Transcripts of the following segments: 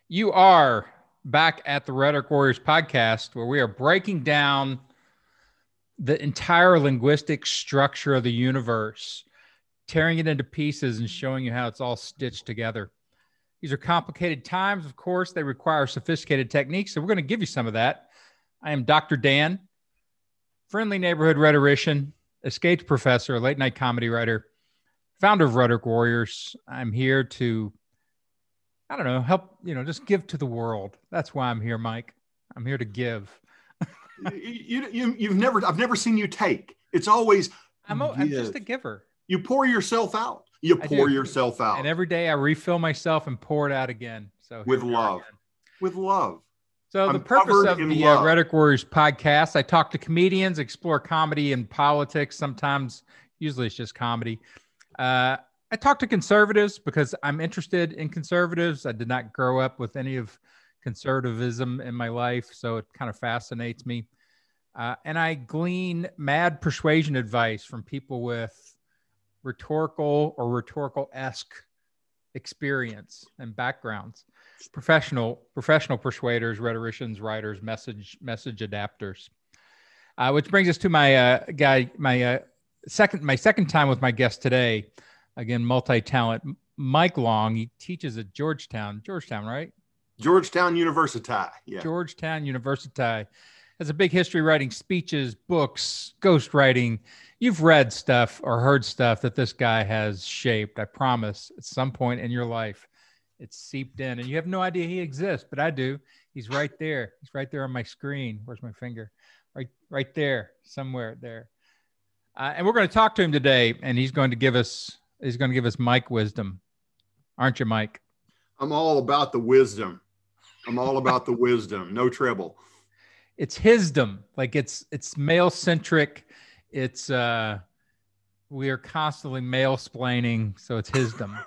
You are back at the Rhetoric Warriors podcast, where we are breaking down the entire linguistic structure of the universe, tearing it into pieces and showing you how it's all stitched together. These are complicated times, of course. They require sophisticated techniques, so we're going to give you some of that. I am Dr. Dan, friendly neighborhood rhetorician, escaped professor, late night comedy writer, founder of Rhetoric Warriors. I'm here to help, just give to the world. That's why I'm here, Mike. I'm here to give. I've never seen you take. It's always, I'm just a giver. You pour yourself out. You pour yourself out. And every day I refill myself and pour it out again. So with love. So the purpose of the Rhetoric Warriors podcast, I talk to comedians, explore comedy and politics. Sometimes, usually it's just comedy. I talk to conservatives because I'm interested in conservatives. I did not grow up with any of conservatism in my life, so it kind of fascinates me. And I glean mad persuasion advice from people with rhetorical or rhetorical-esque experience and backgrounds. Professional persuaders, rhetoricians, writers, message adapters. Which brings us to my second time with my guest today. Again, multi-talent, Mike Long. He teaches at Georgetown, right? Georgetown University. Yeah. Georgetown University. Has a big history writing speeches, books, ghostwriting. You've read stuff or heard stuff that this guy has shaped. I promise at some point in your life, it's seeped in and you have no idea he exists, but I do. He's right there. He's right there on my screen. Where's my finger? Right there, somewhere there. And we're going to talk to him today, and he's going to give us Mike wisdom. Aren't you, Mike? I'm all about the wisdom. No trouble. It's hisdom. Like it's male centric. It's we are constantly male splaining, so it's hisdom.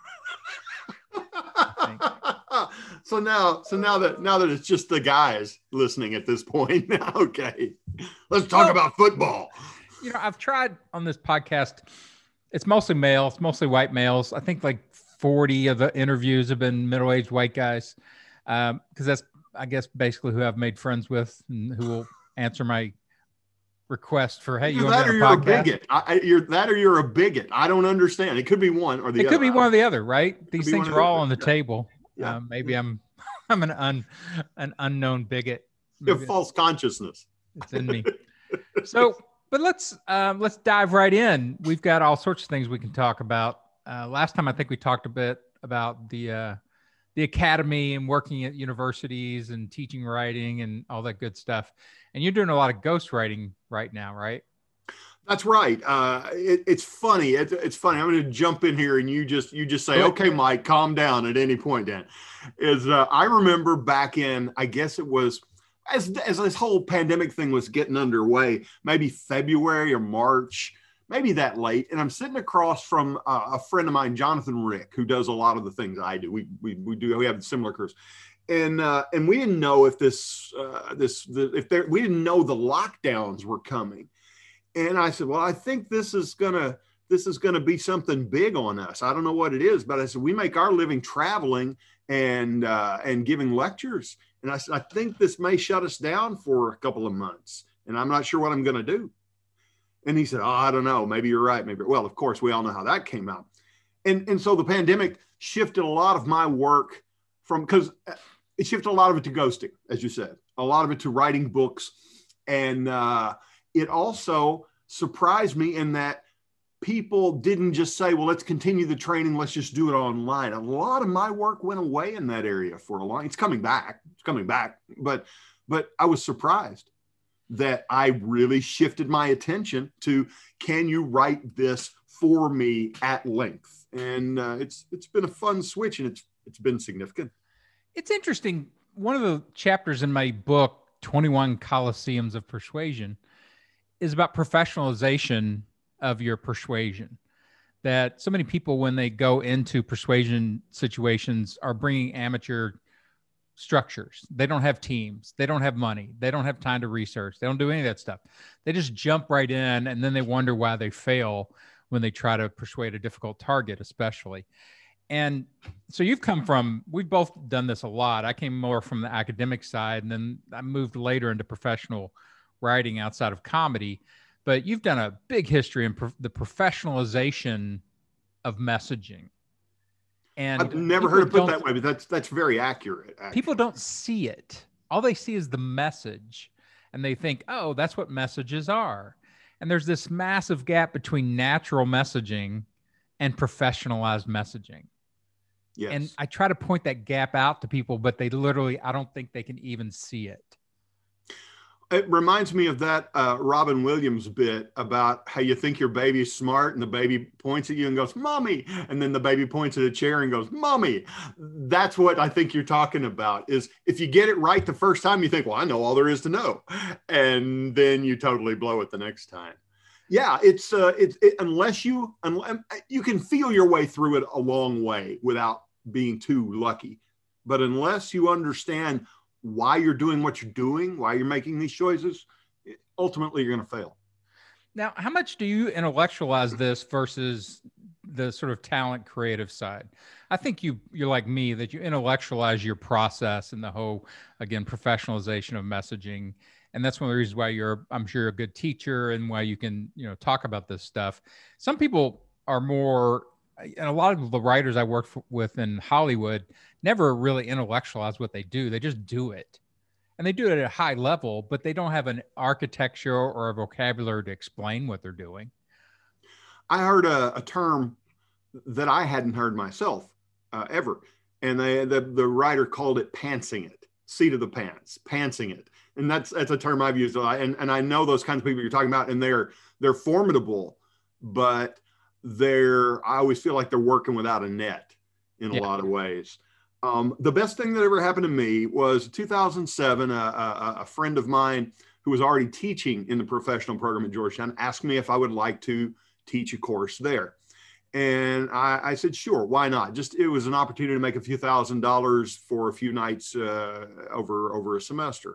So now that it's just the guys listening at this point, okay, let's talk about football. I've tried on this podcast. It's mostly male. It's mostly white males. I think like 40 of the interviews have been middle-aged white guys, because that's, I guess, basically who I've made friends with and who will answer my request for, hey, you want to be on a podcast? You're a bigot. I don't understand. It could be one or the other. It could be one or the other, right? These things are all on the table. Yeah. Maybe I'm an unknown bigot. You have false consciousness. It's in me. But let's dive right in. We've got all sorts of things we can talk about. Last time I think we talked a bit about the academy and working at universities and teaching writing and all that good stuff. And you're doing a lot of ghostwriting right now, right? That's right. It's funny. It's funny. I'm going to jump in here and you just say, okay, Mike, calm down at any point. Dan, I remember back in, I guess it was as this whole pandemic thing was getting underway, maybe February or March, maybe that late. And I'm sitting across from a friend of mine, Jonathan Rick, who does a lot of the things I do. We have similar careers. And we didn't know if we didn't know the lockdowns were coming. And I said, well, I think this is gonna be something big on us. I don't know what it is, but I said, we make our living traveling and giving lectures. And I said, I think this may shut us down for a couple of months, and I'm not sure what I'm going to do. And he said, oh, I don't know. Maybe you're right. Maybe. Well, of course, we all know how that came out. And so the pandemic shifted a lot of my work because it shifted a lot of it to ghosting, as you said, a lot of it to writing books. And it also surprised me in that people didn't just say, well, let's continue the training. Let's just do it online. A lot of my work went away in that area for a long. It's coming back. But I was surprised that I really shifted my attention to, can you write this for me at length? And it's been a fun switch, and it's been significant. It's interesting. One of the chapters in my book, 21 Colosseums of Persuasion, is about professionalization of your persuasion. That so many people, when they go into persuasion situations, are bringing amateur structures. They don't have teams. They don't have money. They don't have time to research. They don't do any of that stuff. They just jump right in, and then they wonder why they fail when they try to persuade a difficult target, especially. And so we've both done this a lot. I came more from the academic side, and then I moved later into professional writing outside of comedy. But you've done a big history in the professionalization of messaging. And I've never heard it put that way, but that's very accurate. Actually. People don't see it. All they see is the message, and they think, oh, that's what messages are. And there's this massive gap between natural messaging and professionalized messaging. Yes. And I try to point that gap out to people, but they literally, I don't think they can even see it. It reminds me of that Robin Williams bit about how you think your baby's smart and the baby points at you and goes, "Mommy." And then the baby points at a chair and goes, "Mommy." That's what I think you're talking about, is if you get it right the first time, you think, well, I know all there is to know. And then you totally blow it the next time. Yeah, unless you can feel your way through it a long way without being too lucky. But unless you understand why you're doing what you're doing, why you're making these choices, ultimately you're going to fail. Now, how much do you intellectualize this versus the sort of talent creative side? I think you're like me, that you intellectualize your process and the whole, again, professionalization of messaging. And that's one of the reasons why I'm sure you're a good teacher and why you can, talk about this stuff. Some people are more, and a lot of the writers I work with in Hollywood never really intellectualize what they do. They just do it. And they do it at a high level, but they don't have an architecture or a vocabulary to explain what they're doing. I heard a term that I hadn't heard myself ever. And the writer called it pantsing it, seat of the pants, pantsing it. And that's a term I've used a lot. And I know those kinds of people you're talking about, and they're formidable, but I always feel like they're working without a net in a lot of ways. The best thing that ever happened to me was 2007, a friend of mine who was already teaching in the professional program at Georgetown asked me if I would like to teach a course there. And I said, sure, why not? It was an opportunity to make a few $1,000s for a few nights over a semester.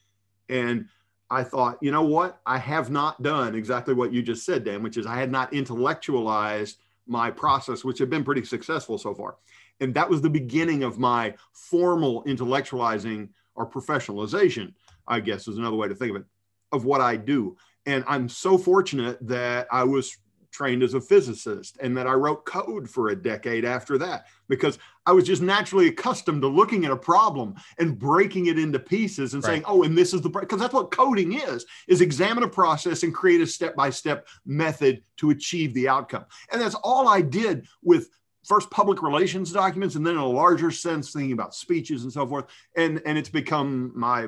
And I thought, you know what? I have not done exactly what you just said, Dan, which is I had not intellectualized my process, which had been pretty successful so far. And that was the beginning of my formal intellectualizing, or professionalization, I guess is another way to think of it, of what I do. And I'm so fortunate that I was trained as a physicist and that I wrote code for a decade after that, because I was just naturally accustomed to looking at a problem and breaking it into pieces and saying, oh, and this is because that's what coding is examine a process and create a step-by-step method to achieve the outcome. And that's all I did with first public relations documents, and then in a larger sense, thinking about speeches and so forth. And it's become my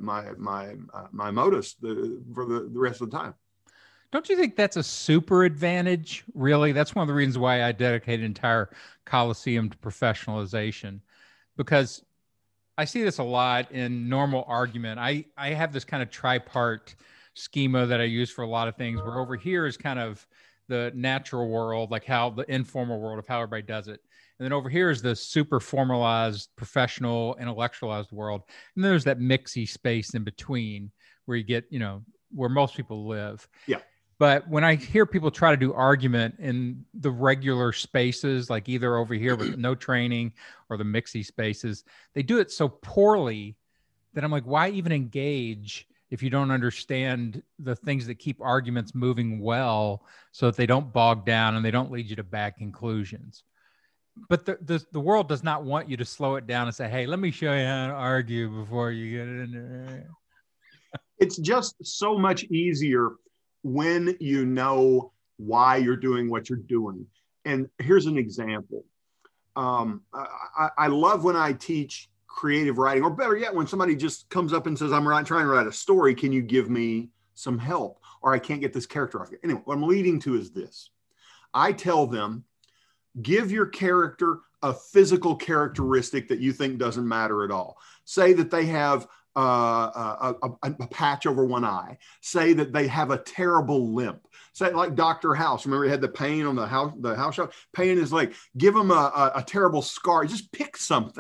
modus for the rest of the time. Don't you think that's a super advantage, really? That's one of the reasons why I dedicate an entire Coliseum to professionalization, because I see this a lot in normal argument. I have this kind of tripart schema that I use for a lot of things, where over here is kind of the natural world, like how the informal world of how everybody does it. And then over here is the super formalized, professional, intellectualized world. And then there's that mixy space in between where you get, where most people live. Yeah. But when I hear people try to do argument in the regular spaces, like either over here with no training or the mixy spaces, they do it so poorly that I'm like, why even engage if you don't understand the things that keep arguments moving well, so that they don't bog down and they don't lead you to bad conclusions? But the world does not want you to slow it down and say, hey, let me show you how to argue before you get in there. It's just so much easier when you know why you're doing what you're doing. And here's an example. I love when I teach creative writing, or better yet, when somebody just comes up and says, I'm trying to write a story. Can you give me some help? Or I can't get this character off. Anyway, what I'm leading to is this. I tell them, give your character a physical characteristic that you think doesn't matter at all. Say that they have a patch over one eye. Say that they have a terrible limp. Say like Dr. House. Remember he had the pain on the house show? Pain in his leg. Give them a terrible scar. Just pick something.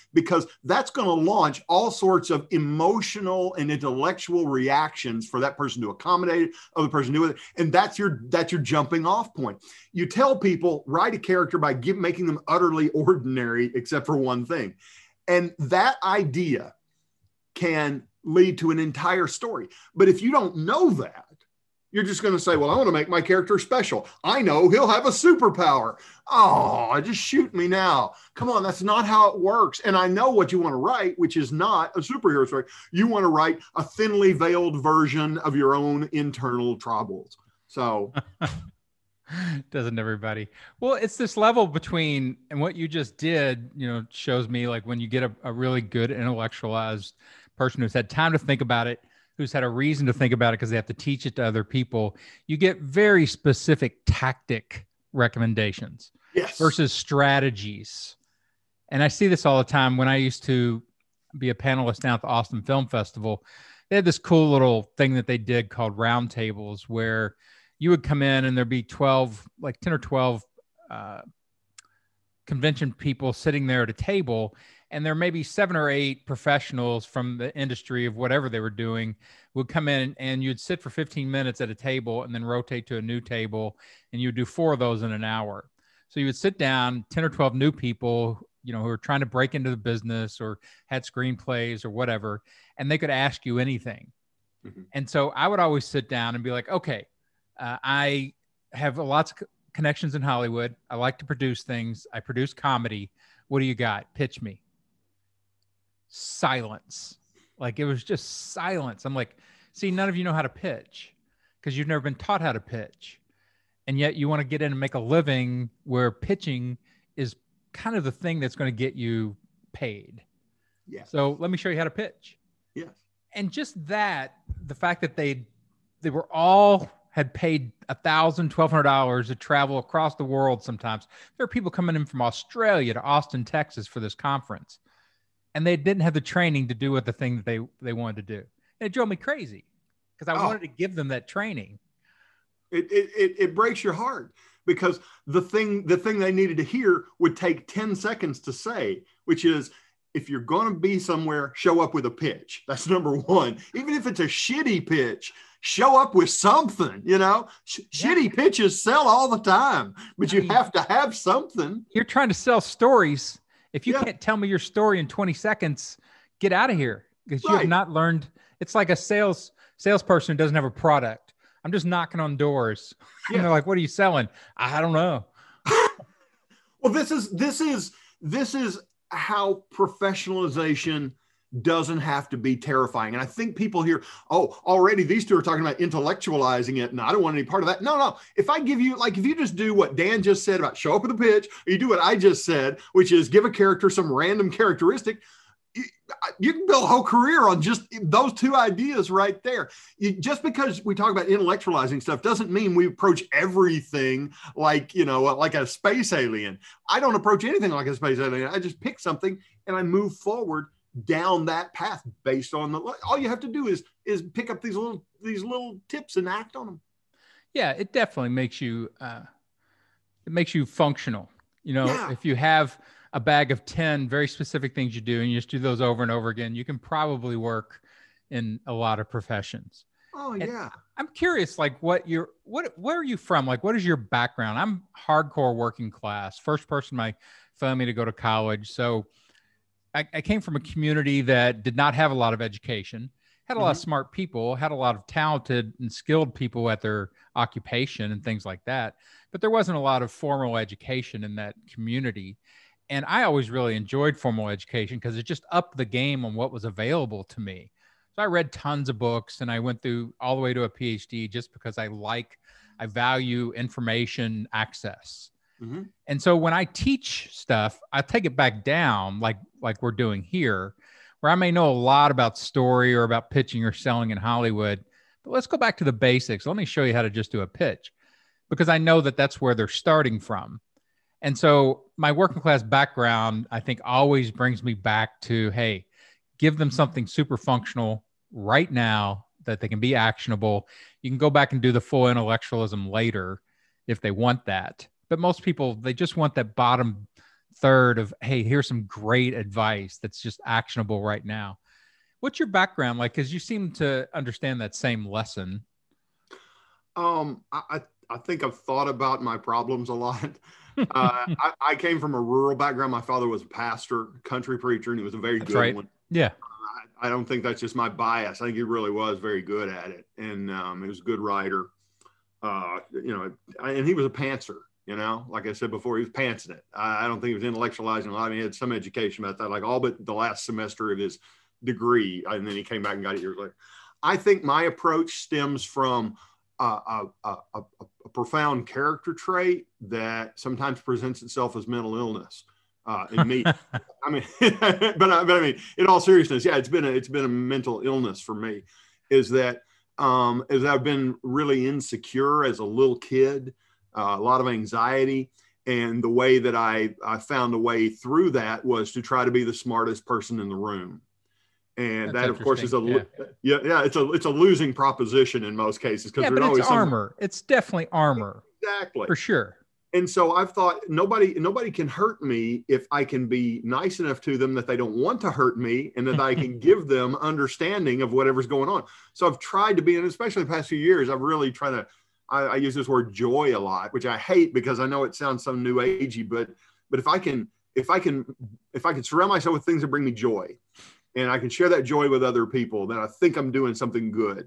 because that's going to launch all sorts of emotional and intellectual reactions for that person to accommodate it, other person to do it. And that's your jumping off point. You tell people, write a character by making them utterly ordinary, except for one thing. And that idea can lead to an entire story. But if you don't know that, you're just going to say, well, I want to make my character special. I know he'll have a superpower. Oh, just shoot me now. Come on, that's not how it works. And I know what you want to write, which is not a superhero story. You want to write a thinly veiled version of your own internal troubles. So doesn't everybody? Well, it's this level between, and what you just did, shows me like when you get a really good intellectualized person who's had time to think about it, who's had a reason to think about it because they have to teach it to other people, you get very specific tactic recommendations versus strategies. And I see this all the time when I used to be a panelist down at the Austin Film Festival. They had this cool little thing that they did called roundtables, where you would come in and there'd be 10 or 12 convention people sitting there at a table, and there may be 7 or 8 professionals from the industry of whatever they were doing would come in, and you'd sit for 15 minutes at a table and then rotate to a new table, and you'd do 4 of those in an hour. So you would sit down, 10 or 12 new people, who are trying to break into the business or had screenplays or whatever, and they could ask you anything. Mm-hmm. And so I would always sit down and be like, okay, I have lots of connections in Hollywood. I like to produce things. I produce comedy. What do you got? Pitch me. Silence. Like, it was just silence. I'm like, see, none of you know how to pitch because you've never been taught how to pitch. And yet you want to get in and make a living where pitching is kind of the thing that's going to get you paid. Yeah. So let me show you how to pitch. Yes. And just that, the fact that they were all had paid $1,000, $1,200 to travel across the world. Sometimes there are people coming in from Australia to Austin, Texas for this conference, and they didn't have the training to do what the thing that they wanted to do. And it drove me crazy because I wanted to give them that training. It breaks your heart because the thing they needed to hear would take 10 seconds to say, which is, if you're going to be somewhere, show up with a pitch. That's number one. Even if it's a shitty pitch, show up with something, Shitty pitches sell all the time, but you have to have something. You're trying to sell stories. If you can't tell me your story in 20 seconds, get out of here because you have not learned. It's like a salesperson who doesn't have a product. I'm just knocking on doors. Yeah. And they're like, what are you selling? I don't know. Well, this is how professionalization doesn't have to be terrifying. And I think people hear, already these two are talking about intellectualizing it, and I don't want any part of that. No. If I give you, if you just do what Dan just said about show up with a pitch, or you do what I just said, which is give a character some random characteristic, you can build a whole career on just those two ideas right there. Just because we talk about intellectualizing stuff doesn't mean we approach everything like a space alien. I don't approach anything like a space alien. I just pick something and I move forward down that path based on all you have to do is pick up these little tips and act on them. Yeah, it definitely makes you functional. If you have a bag of 10 very specific things you do and you just do those over and over again, you can probably work in a lot of professions. Oh, yeah. And I'm curious, where are you from? What is your background? I'm hardcore working class, first person in my family to go to college. So I came from a community that did not have a lot of education, had a lot of smart people, had a lot of talented and skilled people at their occupation and things like that. But there wasn't a lot of formal education in that community. And I always really enjoyed formal education because it just upped the game on what was available to me. So I read tons of books and I went through all the way to a PhD just because I value information access. Mm-hmm. And so when I teach stuff, I take it back down like we're doing here, where I may know a lot about story or about pitching or selling in Hollywood, but let's go back to the basics. Let me show you how to just do a pitch because I know that that's where they're starting from. And so my working class background, I think, always brings me back to, hey, give them something super functional right now that they can be actionable. You can go back and do the full intellectualism later if they want that. But most people, they just want that bottom third of, hey, here's some great advice that's just actionable right now. What's your background like? Because you seem to understand that same lesson. I think I've thought about my problems a lot. I came from a rural background. My father was a pastor, country preacher, and he was a very good one. Yeah. I don't think that's just my bias. I think he really was very good at it. And he was a good writer, and he was a pantser, like I said before, he was pantsing it. I don't think he was intellectualizing a lot. I mean, he had some education about that, like all but the last semester of his degree. And then he came back and got it years later. I think my approach stems from a profound character trait that sometimes presents itself as mental illness in me. I mean, but I mean, in all seriousness, yeah, it's been a mental illness for me. Is that as I've been really insecure as a little kid, a lot of anxiety, and the way that I found a way through that was to try to be the smartest person in the room. And that, of course, is it's a losing proposition in most cases, because but it's armor. It's definitely armor. Exactly. For sure. And so I've thought nobody can hurt me if I can be nice enough to them that they don't want to hurt me, and that I can give them understanding of whatever's going on. So I've tried to be, and especially the past few years, I've really tried to, I use this word joy a lot, which I hate because I know it sounds so new agey, but if I can surround myself with things that bring me joy, and I can share that joy with other people, then I think I'm doing something good.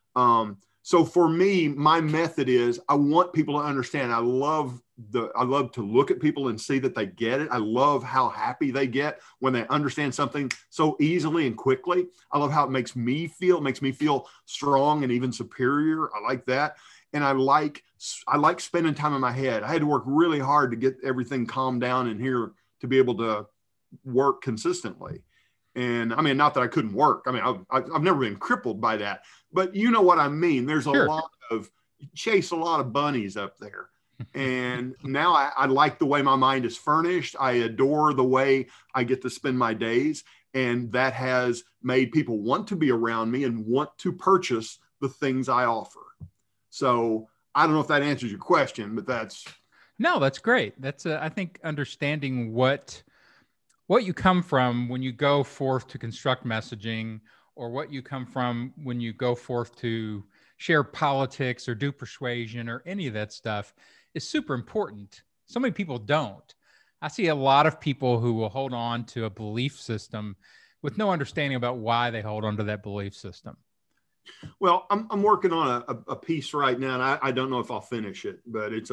So for me, my method is I want people to understand. I love to look at people and see that they get it. I love how happy they get when they understand something so easily and quickly. I love how it makes me feel. It makes me feel strong and even superior. I like that. And I like spending time in my head. I had to work really hard to get everything calmed down in here to be able to work consistently. And I mean, not that I couldn't work. I mean, I've never been crippled by that, but you know what I mean? There's chase a lot of bunnies up there. And now I like the way my mind is furnished. I adore the way I get to spend my days. And that has made people want to be around me and want to purchase the things I offer. So I don't know if that answers your question, but that's great. That's I think understanding what you come from when you go forth to construct messaging, or what you come from when you go forth to share politics or do persuasion or any of that stuff is super important. So many people don't. I see a lot of people who will hold on to a belief system with no understanding about why they hold on to that belief system. Well, I'm working on a piece right now, and I don't know if I'll finish it, but it's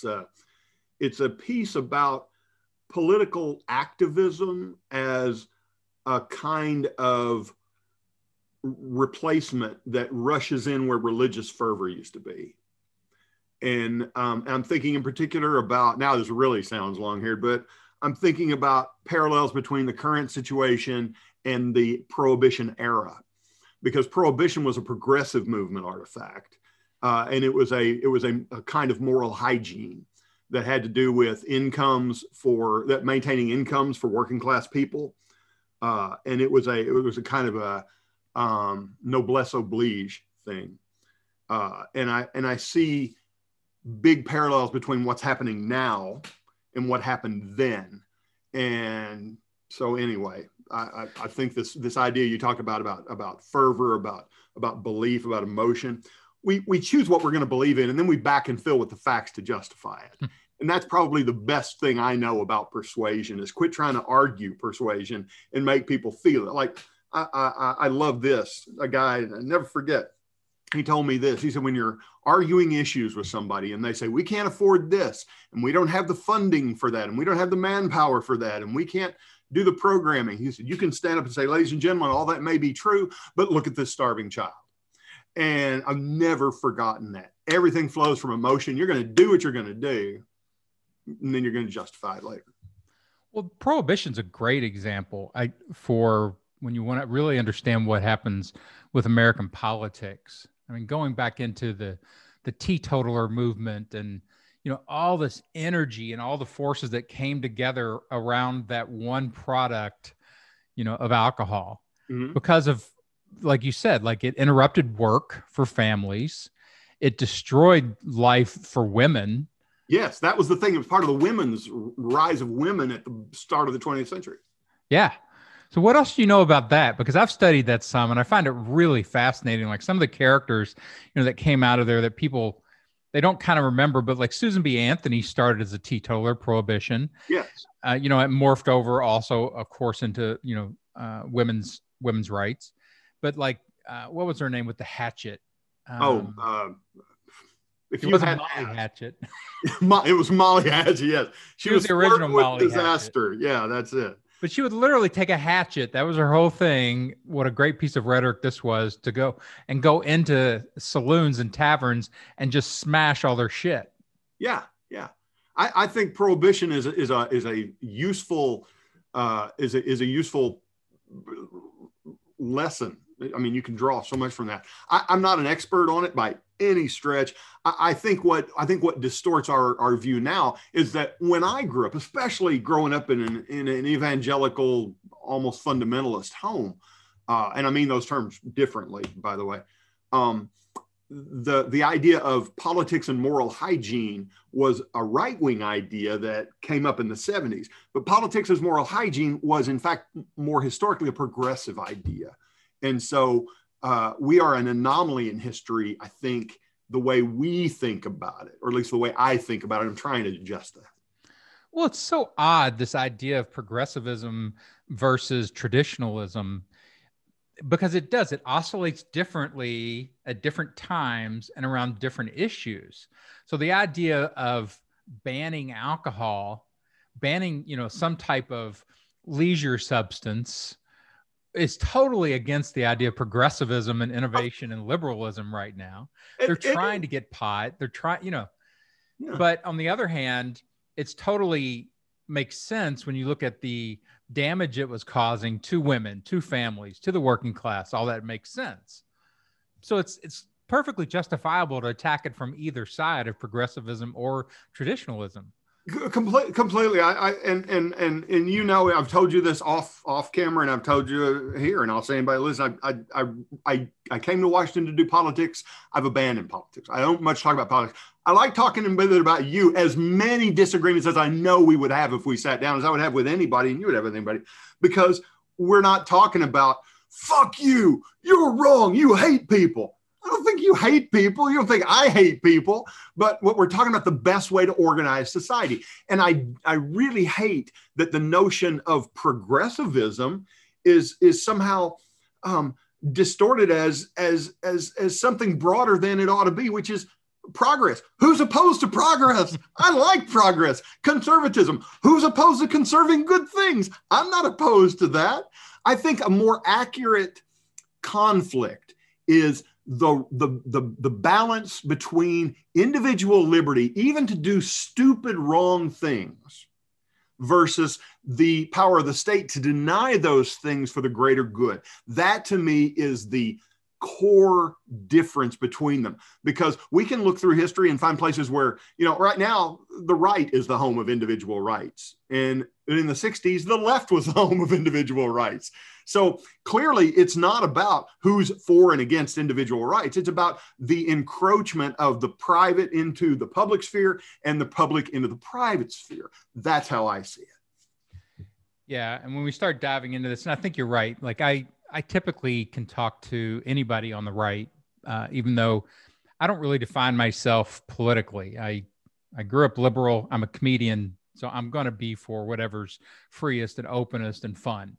a piece about political activism as a kind of replacement that rushes in where religious fervor used to be. And I'm thinking in particular about, now this really sounds long-haired, but I'm thinking about parallels between the current situation and the Prohibition era, because Prohibition was a progressive movement artifact. And it was a kind of moral hygiene that had to do with maintaining incomes for working class people. And it was a kind of a noblesse oblige thing. And I see big parallels between what's happening now and what happened then. And so anyway, I think this idea you talk about fervor, about belief, about emotion, we choose what we're going to believe in, and then we back and fill with the facts to justify it. And that's probably the best thing I know about persuasion, is quit trying to argue persuasion and make people feel it. Like I love this. A guy, I never forget, he told me this. He said, when you're arguing issues with somebody and they say, we can't afford this, and we don't have the funding for that, and we don't have the manpower for that, and we can't do the programming. He said, you can stand up and say, ladies and gentlemen, all that may be true, but look at this starving child. And I've never forgotten that. Everything flows from emotion. You're going to do what you're going to do, and then you're going to justify it later. Well, Prohibition's a great example for when you want to really understand what happens with American politics. I mean, going back into the teetotaler movement, and all this energy and all the forces that came together around that one product, of alcohol, because of, like you said, like it interrupted work for families. It destroyed life for women. Yes, that was the thing. It was part of the women's rise of women at the start of the 20th century. Yeah. So what else do you know about that? Because I've studied that some, and I find it really fascinating. Like some of the characters, that came out of there that people, they don't kind of remember, but like Susan B. Anthony started as a teetotaler, prohibition. Yes. It morphed over also, of course, into, women's rights. But like, what was her name with the hatchet? If it you wasn't had Molly Hatchet. It was Molly Hatchet, yes. She was the original Molly disaster. Hatchet. Yeah, that's it. But she would literally take a hatchet. That was her whole thing. What a great piece of rhetoric this was, to go into saloons and taverns and just smash all their shit. Yeah, yeah. I think prohibition is a useful lesson. I mean, you can draw so much from that. I'm not an expert on it by any stretch. I think what distorts our view now is that when I grew up, especially growing up in an evangelical, almost fundamentalist home, and I mean those terms differently, by the way, the idea of politics and moral hygiene was a right-wing idea that came up in the 70s. But politics as moral hygiene was, in fact, more historically a progressive idea. And so we are an anomaly in history, I think, the way we think about it, or at least the way I think about it. I'm trying to adjust that. Well, it's so odd, this idea of progressivism versus traditionalism, because it oscillates differently at different times and around different issues. So the idea of banning alcohol, banning, some type of leisure substance, is totally against the idea of progressivism and innovation and liberalism right now. They're trying to get pot. They're trying, Yeah. But on the other hand, it's totally makes sense when you look at the damage it was causing to women, to families, to the working class. All that makes sense. So it's perfectly justifiable to attack it from either side of progressivism or traditionalism. Completely. I've told you this off camera, and I've told you here, and I'll say anybody listen, I came to Washington to do politics. I've abandoned politics. I don't much talk about politics. I like talking about you. As many disagreements as I know we would have if we sat down, as I would have with anybody, and you would have with anybody, because we're not talking about fuck you, you're wrong, you hate people. I don't think you hate people. You don't think I hate people. But what we're talking about, the best way to organize society. And I really hate that the notion of progressivism is somehow distorted as something broader than it ought to be, which is progress. Who's opposed to progress? I like progress. Conservatism. Who's opposed to conserving good things? I'm not opposed to that. I think a more accurate conflict is the balance between individual liberty, even to do stupid, wrong things, versus the power of the state to deny those things for the greater good. That, to me, is the core difference between them, because we can look through history and find places where, right now, the right is the home of individual rights. And in the 60s, the left was the home of individual rights. So clearly, it's not about who's for and against individual rights. It's about the encroachment of the private into the public sphere and the public into the private sphere. That's how I see it. Yeah. And when we start diving into this, and I think you're right, like I typically can talk to anybody on the right, even though I don't really define myself politically. I grew up liberal. I'm a comedian, so I'm going to be for whatever's freest and openest and fun.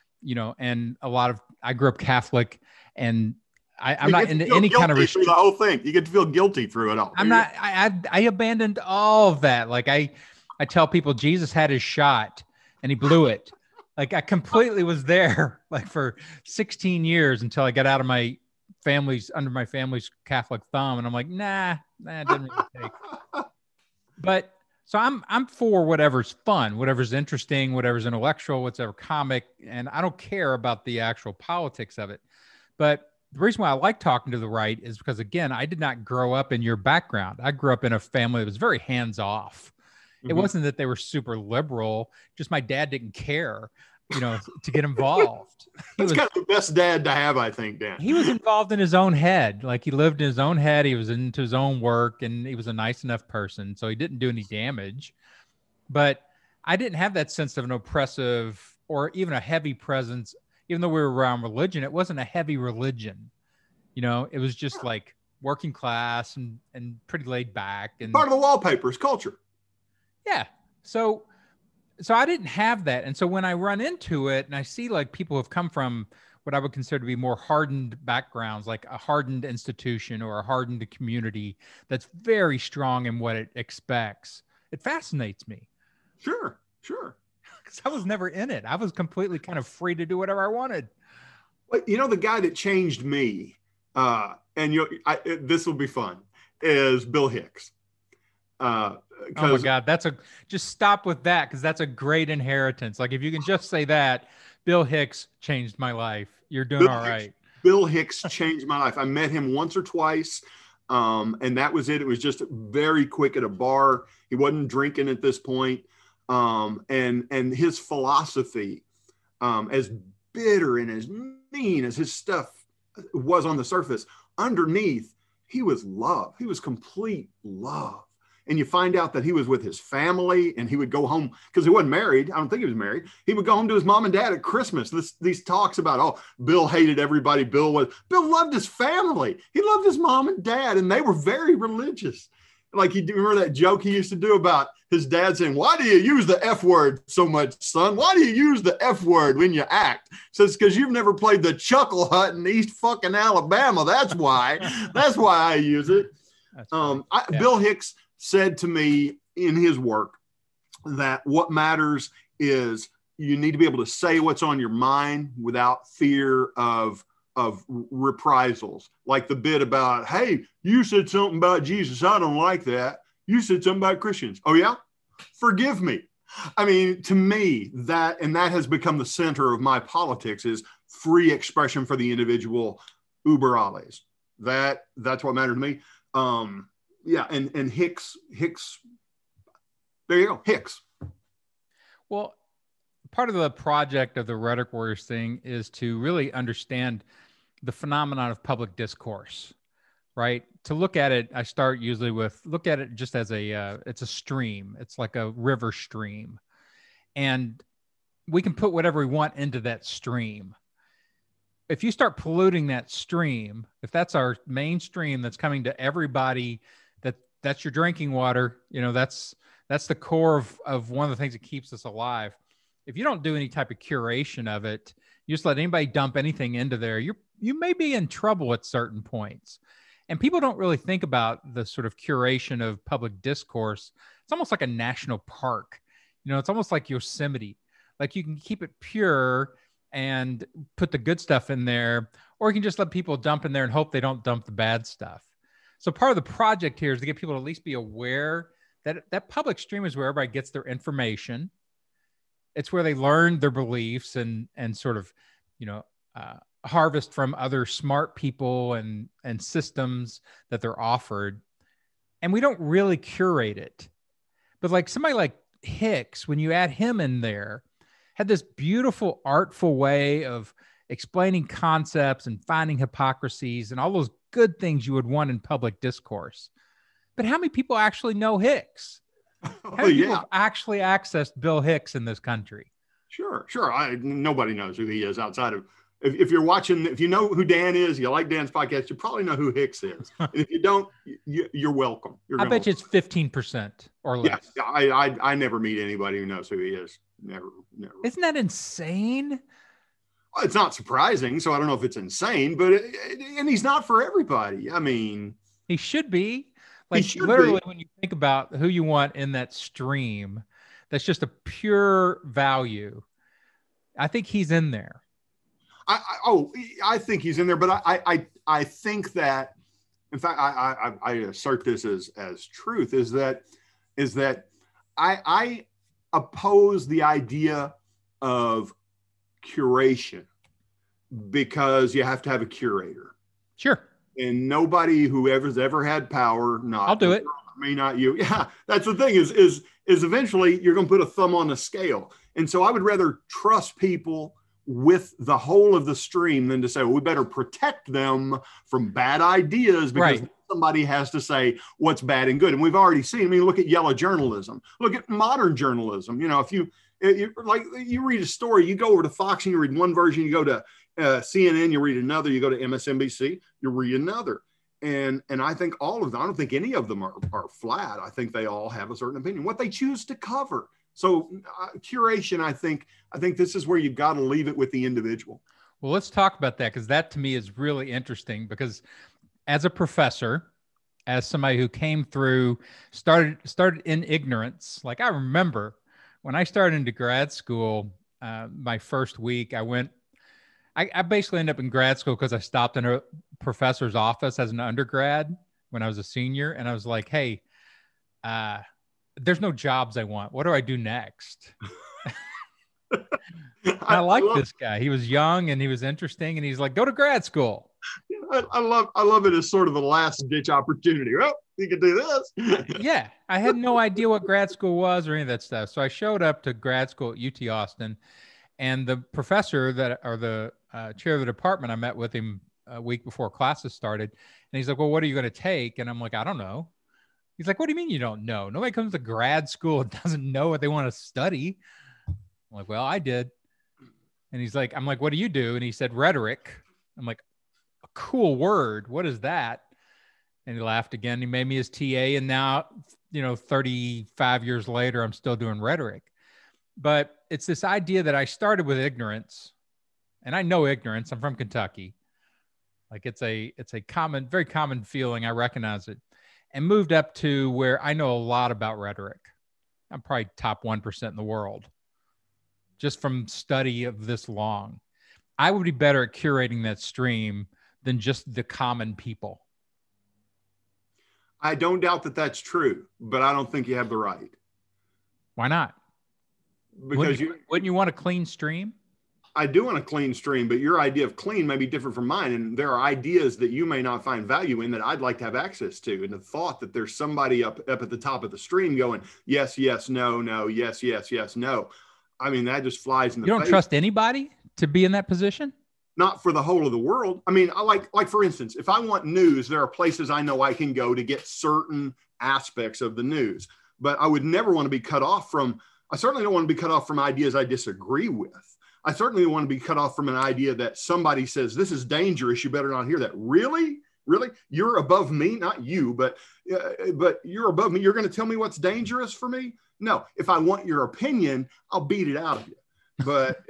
And I grew up Catholic, and I'm not into any kind of the whole thing. You get to feel guilty through it all. I abandoned all of that. Like I tell people Jesus had his shot and he blew it. Like I completely was there like for 16 years until I got out of my under my family's Catholic thumb. And I'm like, nah, it didn't really take. But so I'm for whatever's fun, whatever's interesting, whatever's intellectual, whatever comic, and I don't care about the actual politics of it. But the reason why I like talking to the right is because, again, I did not grow up in your background. I grew up in a family that was very hands-off. Mm-hmm. It wasn't that they were super liberal, just my dad didn't care. to get involved. That's kind of the best dad to have, I think, Dan. He was involved in his own head. Like, he lived in his own head. He was into his own work, and he was a nice enough person. So he didn't do any damage. But I didn't have that sense of an oppressive or even a heavy presence. Even though we were around religion, it wasn't a heavy religion. It was just like working class and pretty laid back. And part of the wallpaper's culture. Yeah. So I didn't have that. And so when I run into it and I see like people have come from what I would consider to be more hardened backgrounds, like a hardened institution or a hardened community that's very strong in what it expects, it fascinates me. Sure. Because I was never in it. I was completely kind of free to do whatever I wanted. Well, the guy that changed me, and this will be fun, is Bill Hicks. Oh my God, just stop with that, because that's a great inheritance. Like, if you can just say that, Bill Hicks changed my life, you're doing all right. Bill Hicks changed my life. I met him once or twice, and that was it. It was just very quick at a bar. He wasn't drinking at this point, and his philosophy, as bitter and as mean as his stuff was on the surface, underneath, he was love. He was complete love. And you find out that he was with his family, and he would go home because he wasn't married. I don't think he was married. He would go home to his mom and dad at Christmas. These talks about, Bill hated everybody. Bill loved his family. He loved his mom and dad, and they were very religious. Like, you remember that joke he used to do about his dad saying, "Why do you use the F word so much, son? Why do you use the F word when you act?" So it's because you've never played the Chuckle Hut in East fucking Alabama. That's why. That's why I use it. Bill Hicks said to me in his work that what matters is you need to be able to say what's on your mind without fear of reprisals. Like the bit about, "Hey, you said something about Jesus. I don't like that. You said something about Christians. Oh yeah? Forgive me." I mean, to me, that has become the center of my politics, is free expression for the individual, uber alles. That's what mattered to me. Yeah, and Hicks, there you go, Hicks. Well, part of the project of the Rhetoric Warriors thing is to really understand the phenomenon of public discourse, right? To look at it, I start usually with, look at it just as it's a stream. It's like a river stream. And we can put whatever we want into that stream. If you start polluting that stream, if that's our main stream that's coming to everybody, that's your drinking water, that's the core of one of the things that keeps us alive. If you don't do any type of curation of it, you just let anybody dump anything into there, you may be in trouble at certain points. And people don't really think about the sort of curation of public discourse. It's almost like a national park. It's almost like Yosemite. Like, you can keep it pure and put the good stuff in there, or you can just let people dump in there and hope they don't dump the bad stuff. So part of the project here is to get people to at least be aware that that public stream is where everybody gets their information. It's where they learn their beliefs and sort of, harvest from other smart people and systems that they're offered. And we don't really curate it. But like somebody like Hicks, when you add him in there, had this beautiful, artful way of explaining concepts and finding hypocrisies and all those good things you would want in public discourse. But how many people actually know Hicks? How many people have actually accessed Bill Hicks in this country? Sure. Nobody knows who he is outside of, if you're watching, if you know who Dan is, you like Dan's podcast, you probably know who Hicks is. And if you don't, you're welcome. I bet you it's 15% or less. Yeah, I never meet anybody who knows who he is. Never. Isn't that insane? Well, it's not surprising, so I don't know if it's insane, but and he's not for everybody. I mean, he should be. Like, literally, when you think about who you want in that stream, that's just a pure value. I think he's in there. I think he's in there, but I think that, in fact, I assert this as truth, is that I oppose the idea of curation because you have to have a curator. Sure. And nobody who has ever had power, I'll do it. Me, not you. Yeah, that's the thing is eventually you're going to put a thumb on the scale. And so I would rather trust people with the whole of the stream than to say, well, we better protect them from bad ideas because somebody has to say what's bad and good. And we've already seen, I mean, look at yellow journalism, look at modern journalism. You know, if you read a story, you go over to Fox and you read one version, you go to CNN, you read another, you go to MSNBC, you read another. And I think all of them, I don't think any of them are flat. I think they all have a certain opinion, what they choose to cover. So curation, I think this is where you've got to leave it with the individual. Well, let's talk about that, because that to me is really interesting, because as a professor, as somebody who came through, started in ignorance, like I remember when I started into grad school, my first week, I basically ended up in grad school because I stopped in a professor's office as an undergrad when I was a senior. And I was like, hey, there's no jobs I want. What do I do next? I like this guy. He was young and he was interesting. And he's like, go to grad school. I love it as sort of the last ditch opportunity. Well, you can do this. Yeah. I had no idea what grad school was or any of that stuff. So I showed up to grad school at UT Austin, and the professor the chair of the department, I met with him a week before classes started. And he's like, well, what are you going to take? And I'm like, I don't know. He's like, what do you mean you don't know? Nobody comes to grad school and doesn't know what they want to study. I'm like, well, I did. And he's like, I'm like, what do you do? And he said, rhetoric. I'm like, a cool word. What is that? And he laughed again. He made me his TA. And now, 35 years later, I'm still doing rhetoric. But it's this idea that I started with ignorance, and I know ignorance. I'm from Kentucky. Like it's a common, very common feeling. I recognize it, and moved up to where I know a lot about rhetoric. I'm probably top 1% in the world just from study of this long. I would be better at curating that stream than just the common people. I don't doubt that that's true, but I don't think you have the right. Why not? Because wouldn't you want a clean stream? I do want a clean stream, but your idea of clean may be different from mine. And there are ideas that you may not find value in that I'd like to have access to. And the thought that there's somebody up at the top of the stream going, yes, yes, no, no, yes, yes, yes, no. I mean, that just flies in the face. You don't trust anybody to be in that position? Not for the whole of the world. I mean, I like for instance, if I want news, there are places I know I can go to get certain aspects of the news, but I would never want to be cut off from, I certainly don't want to be cut off from ideas I disagree with. I certainly want to be cut off from an idea that somebody says, this is dangerous, you better not hear that. Really? Really? You're above me, not you, but you're above me. You're going to tell me what's dangerous for me? No, if I want your opinion, I'll beat it out of you. But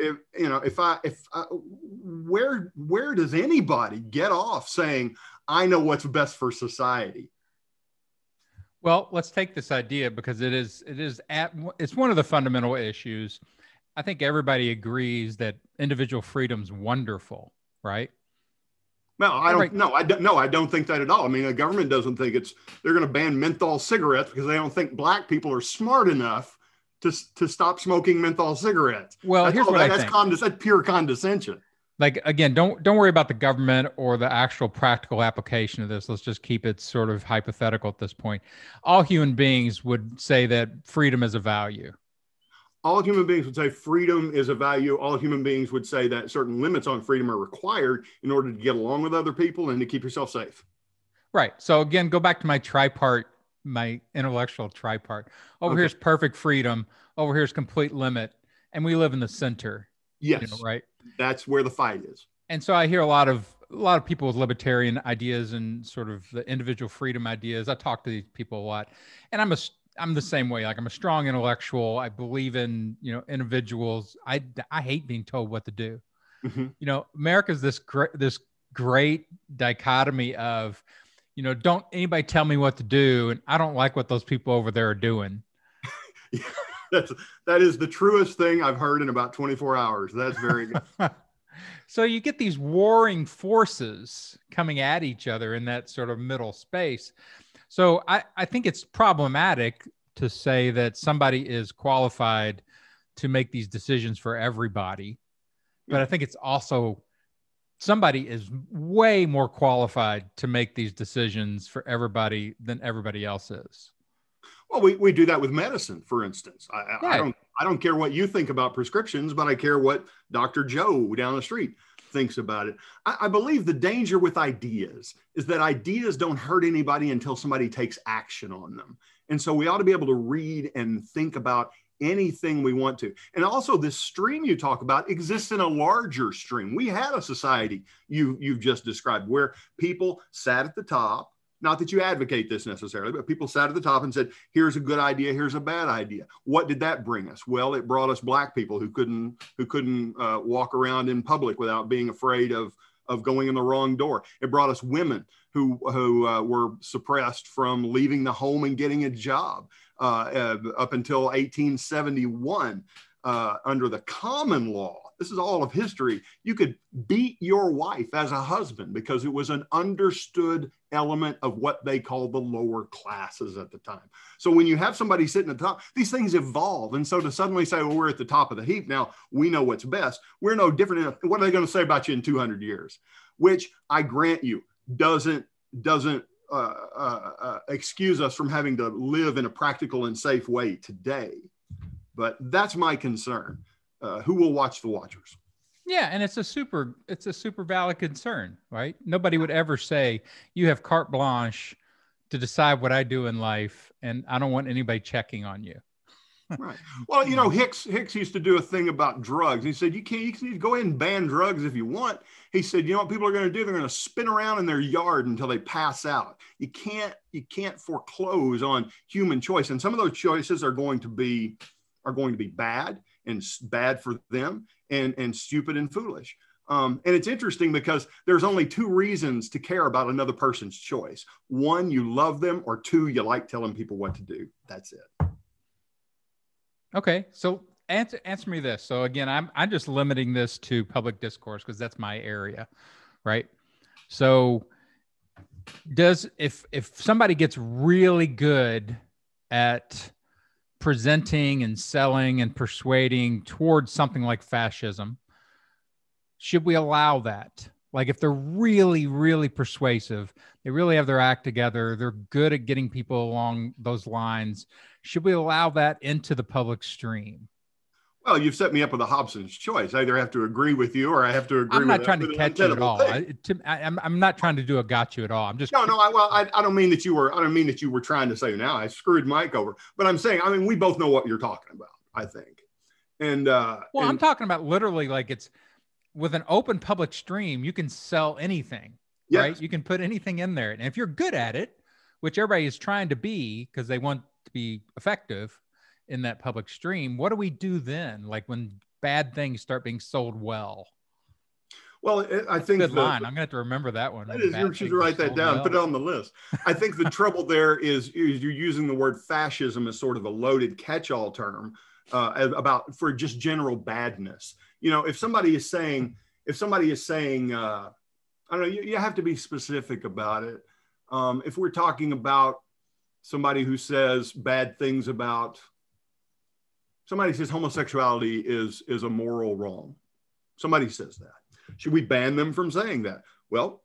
where does anybody get off saying, I know what's best for society? Well, let's take this idea because it's one of the fundamental issues. I think everybody agrees that individual freedom's wonderful, right? No, I don't think that at all. I mean, the government doesn't think they're going to ban menthol cigarettes because they don't think black people are smart enough to stop smoking menthol cigarettes. Well, here's what I think. That's pure condescension. Like, again, don't worry about the government or the actual practical application of this. Let's just keep it sort of hypothetical at this point. All human beings would say that freedom is a value. All human beings would say freedom is a value. All human beings would say that certain limits on freedom are required in order to get along with other people and to keep yourself safe. Right. So again, go back to my intellectual tripart. Over here's perfect freedom. Over here's complete limit. And we live in the center. Yes. Right. That's where the fight is. And so I hear a lot of people with libertarian ideas and sort of the individual freedom ideas. I talk to these people a lot, and I'm the same way. Like, I'm a strong intellectual. I believe in, individuals. I hate being told what to do. Mm-hmm. America's this great dichotomy of, don't anybody tell me what to do. And I don't like what those people over there are doing. That is the truest thing I've heard in about 24 hours. That's very good. So you get these warring forces coming at each other in that sort of middle space. So I think it's problematic to say that somebody is qualified to make these decisions for everybody. But I think it's also somebody is way more qualified to make these decisions for everybody than everybody else is. Well, we do that with medicine, for instance. I I don't care what you think about prescriptions, but I care what Dr. Joe down the street thinks about it. I believe the danger with ideas is that ideas don't hurt anybody until somebody takes action on them. And so we ought to be able to read and think about anything we want to. And also this stream you talk about exists in a larger stream. We had a society you've just described where people sat at the top. Not that you advocate this necessarily, but people sat at the top and said, here's a good idea, here's a bad idea. What did that bring us? Well, it brought us Black people who couldn't walk around in public without being afraid of going in the wrong door. It brought us women who were suppressed from leaving the home and getting a job up until 1871 under the common law. This is all of history. You could beat your wife as a husband because it was an understood element of what they called the lower classes at the time. So when you have somebody sitting at the top, these things evolve. And so to suddenly say, well, we're at the top of the heap now, we know what's best. We're no different. What are they going to say about you in 200 years? Which I grant you doesn't excuse us from having to live in a practical and safe way today. But that's my concern. Who will watch the watchers? Yeah, and it's a super valid concern, right? Nobody would ever say you have carte blanche to decide what I do in life, and I don't want anybody checking on you. Right. Well, you know, Hicks used to do a thing about drugs. He said, you can go ahead and ban drugs if you want. He said, you know what people are going to do? They're going to spin around in their yard until they pass out. You can't foreclose on human choice, and some of those choices are going to be bad. And bad for them and stupid and foolish. And it's interesting because there's only two reasons to care about another person's choice. One, you love them, or two, you like telling people what to do. That's it. Okay. So answer me this. So again, I'm just limiting this to public discourse because that's my area, right? So if somebody gets really good at presenting and selling and persuading towards something like fascism, should we allow that? Like if they're really, really persuasive, they really have their act together, they're good at getting people along those lines, should we allow that into the public stream? Well, you've set me up with a Hobson's choice. I either have to agree with you or I have to agree with you. I'm not trying to catch you at all. I'm not trying to do a got you at all. I'm just I don't mean that you were trying to say now I screwed Mike over, but I'm saying, we both know what you're talking about, I think. And I'm talking about literally like it's with an open public stream, you can sell anything, yes. Right? You can put anything in there. And if you're good at it, which everybody is trying to be because they want to be effective in that public stream, what do we do then? Like when bad things start being sold well? Well, I think good line. I'm gonna have to remember that one. You should write that down. Well. Put it on the list. I think the trouble there is you're using the word fascism as sort of a loaded catch-all term for just general badness. You know, if somebody is saying, I don't know, you have to be specific about it. If we're talking about somebody who says bad things about. Somebody says homosexuality is a moral wrong. Somebody says that. Should we ban them from saying that? Well,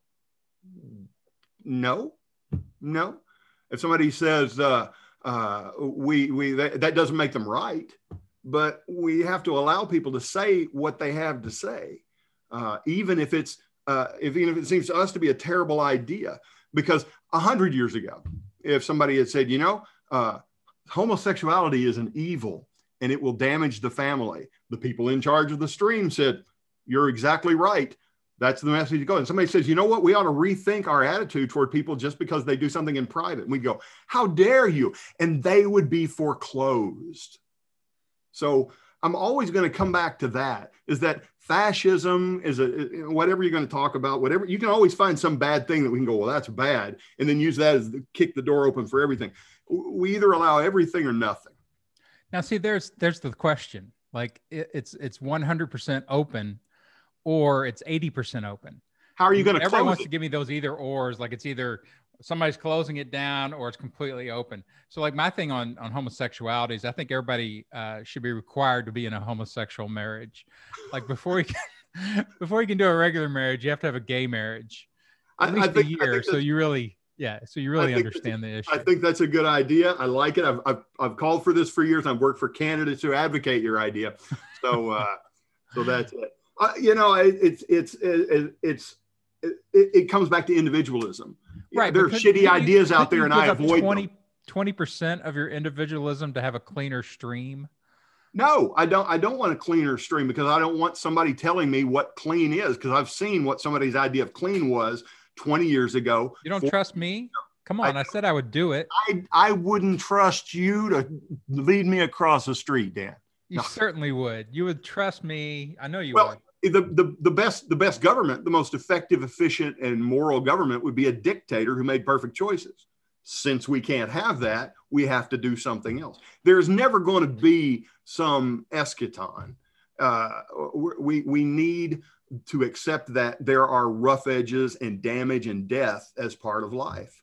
no. If somebody says that doesn't make them right, but we have to allow people to say what they have to say, even if it seems to us to be a terrible idea. Because 100 years ago, if somebody had said, homosexuality is an evil and it will damage the family, the people in charge of the stream said, you're exactly right. That's the message to go. And somebody says, you know what? We ought to rethink our attitude toward people just because they do something in private. And we go, how dare you? And they would be foreclosed. So I'm always going to come back to that, is that fascism is whatever you're going to talk about, whatever, you can always find some bad thing that we can go, well, that's bad. And then use that as kick the door open for everything. We either allow everything or nothing. Now, see, there's the question. Like it's 100% open, or it's 80% open. How are you going to? Everyone wants to give me those either ors. Like it's either somebody's closing it down or it's completely open. So, like my thing on homosexuality is, I think everybody should be required to be in a homosexual marriage. Like before you can do a regular marriage, you have to have a gay marriage at least a year. So you really. Yeah. So you really understand the issue. I think that's a good idea. I like it. I've called for this for years. I've worked for candidates who advocate your idea. So, so that's it. It comes back to individualism. Right. There are shitty ideas out there, and I avoid 20% of your individualism to have a cleaner stream. No, I don't want a cleaner stream, because I don't want somebody telling me what clean is, because I've seen what somebody's idea of clean was 20 years ago. You don't trust me? Come on. I said I would do it. I wouldn't trust you to lead me across the street, Dan. You certainly would. You would trust me. I know you would. The best government, the most effective, efficient, and moral government would be a dictator who made perfect choices. Since we can't have that, we have to do something else. There's never going to be some eschaton. We need to accept that there are rough edges and damage and death as part of life.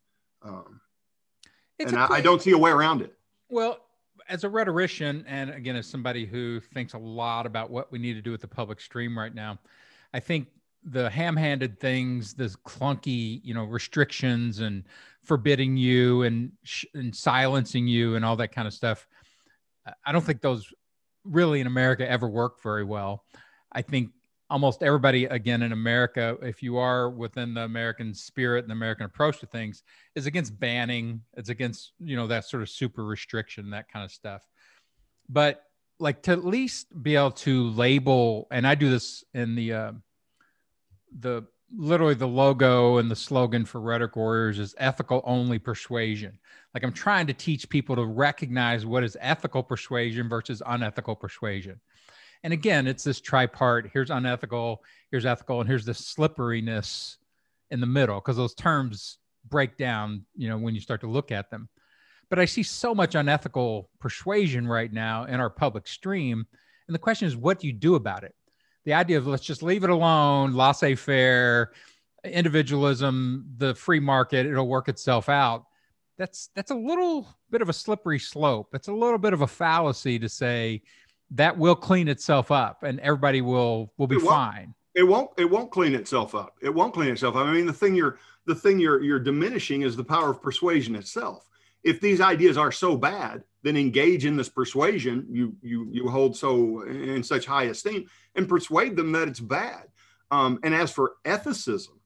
I don't see a way around it. Well, as a rhetorician, and again, as somebody who thinks a lot about what we need to do with the public stream right now, I think the ham-handed things, the clunky, restrictions and forbidding you and silencing you and all that kind of stuff, I don't think those really in America ever work very well. I think almost everybody, again, in America, if you are within the American spirit and the American approach to things, is against banning. It's against, that sort of super restriction, that kind of stuff. But like, to at least be able to label, and I do this in the literally the logo and the slogan for Rhetoric Warriors is ethical only persuasion. Like, I'm trying to teach people to recognize what is ethical persuasion versus unethical persuasion. And again, it's this tripart. Here's unethical, here's ethical, and here's the slipperiness in the middle, because those terms break down, when you start to look at them. But I see so much unethical persuasion right now in our public stream. And the question is, what do you do about it? The idea of let's just leave it alone, laissez-faire, individualism, the free market, it'll work itself out. That's a little bit of a slippery slope. It's a little bit of a fallacy to say that will clean itself up and everybody will be fine. It won't clean itself up. It won't clean itself up. I mean, the thing you're diminishing is the power of persuasion itself. If these ideas are so bad, then engage in this persuasion you hold in such high esteem, and persuade them that it's bad. And as for ethicism,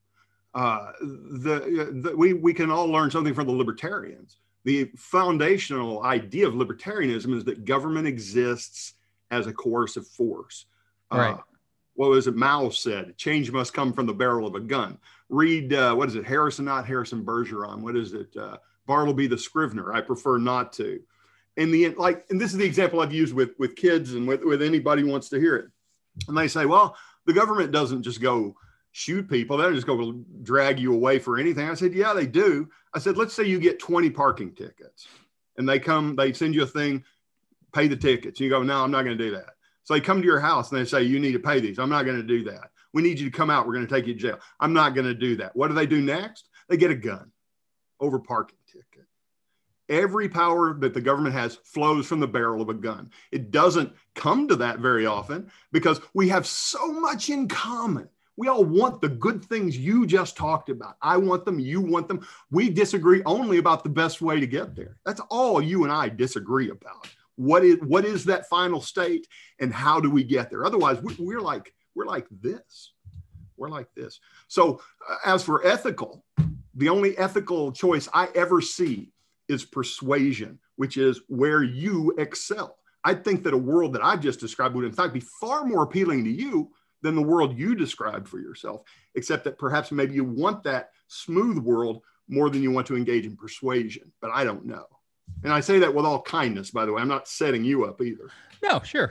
we can all learn something from the libertarians. The foundational idea of libertarianism is that government exists as a coercive force. Right. What was it Mao said? Change must come from the barrel of a gun. Read, what is it? Harrison Bergeron. What is it? Bartleby the Scrivener. I prefer not to. In the end, and this is the example I've used with kids and with anybody who wants to hear it. And they say, well, the government doesn't just go shoot people. They don't just go drag you away for anything. I said, yeah, they do. I said, let's say you get 20 parking tickets and they send you a thing, pay the tickets. You go, no, I'm not going to do that. So they come to your house and they say, you need to pay these. I'm not going to do that. We need you to come out. We're going to take you to jail. I'm not going to do that. What do they do next? They get a gun over parking ticket. Every power that the government has flows from the barrel of a gun. It doesn't come to that very often because we have so much in common. We all want the good things you just talked about. I want them. You want them. We disagree only about the best way to get there. That's all you and I disagree about. What is that final state and how do we get there? Otherwise, we're like this. We're like this. So as for ethical, the only ethical choice I ever see is persuasion, which is where you excel. I think that a world that I've just described would in fact be far more appealing to you than the world you described for yourself, except that perhaps maybe you want that smooth world more than you want to engage in persuasion, but I don't know. And I say that with all kindness, by the way. I'm not setting you up either. No, sure.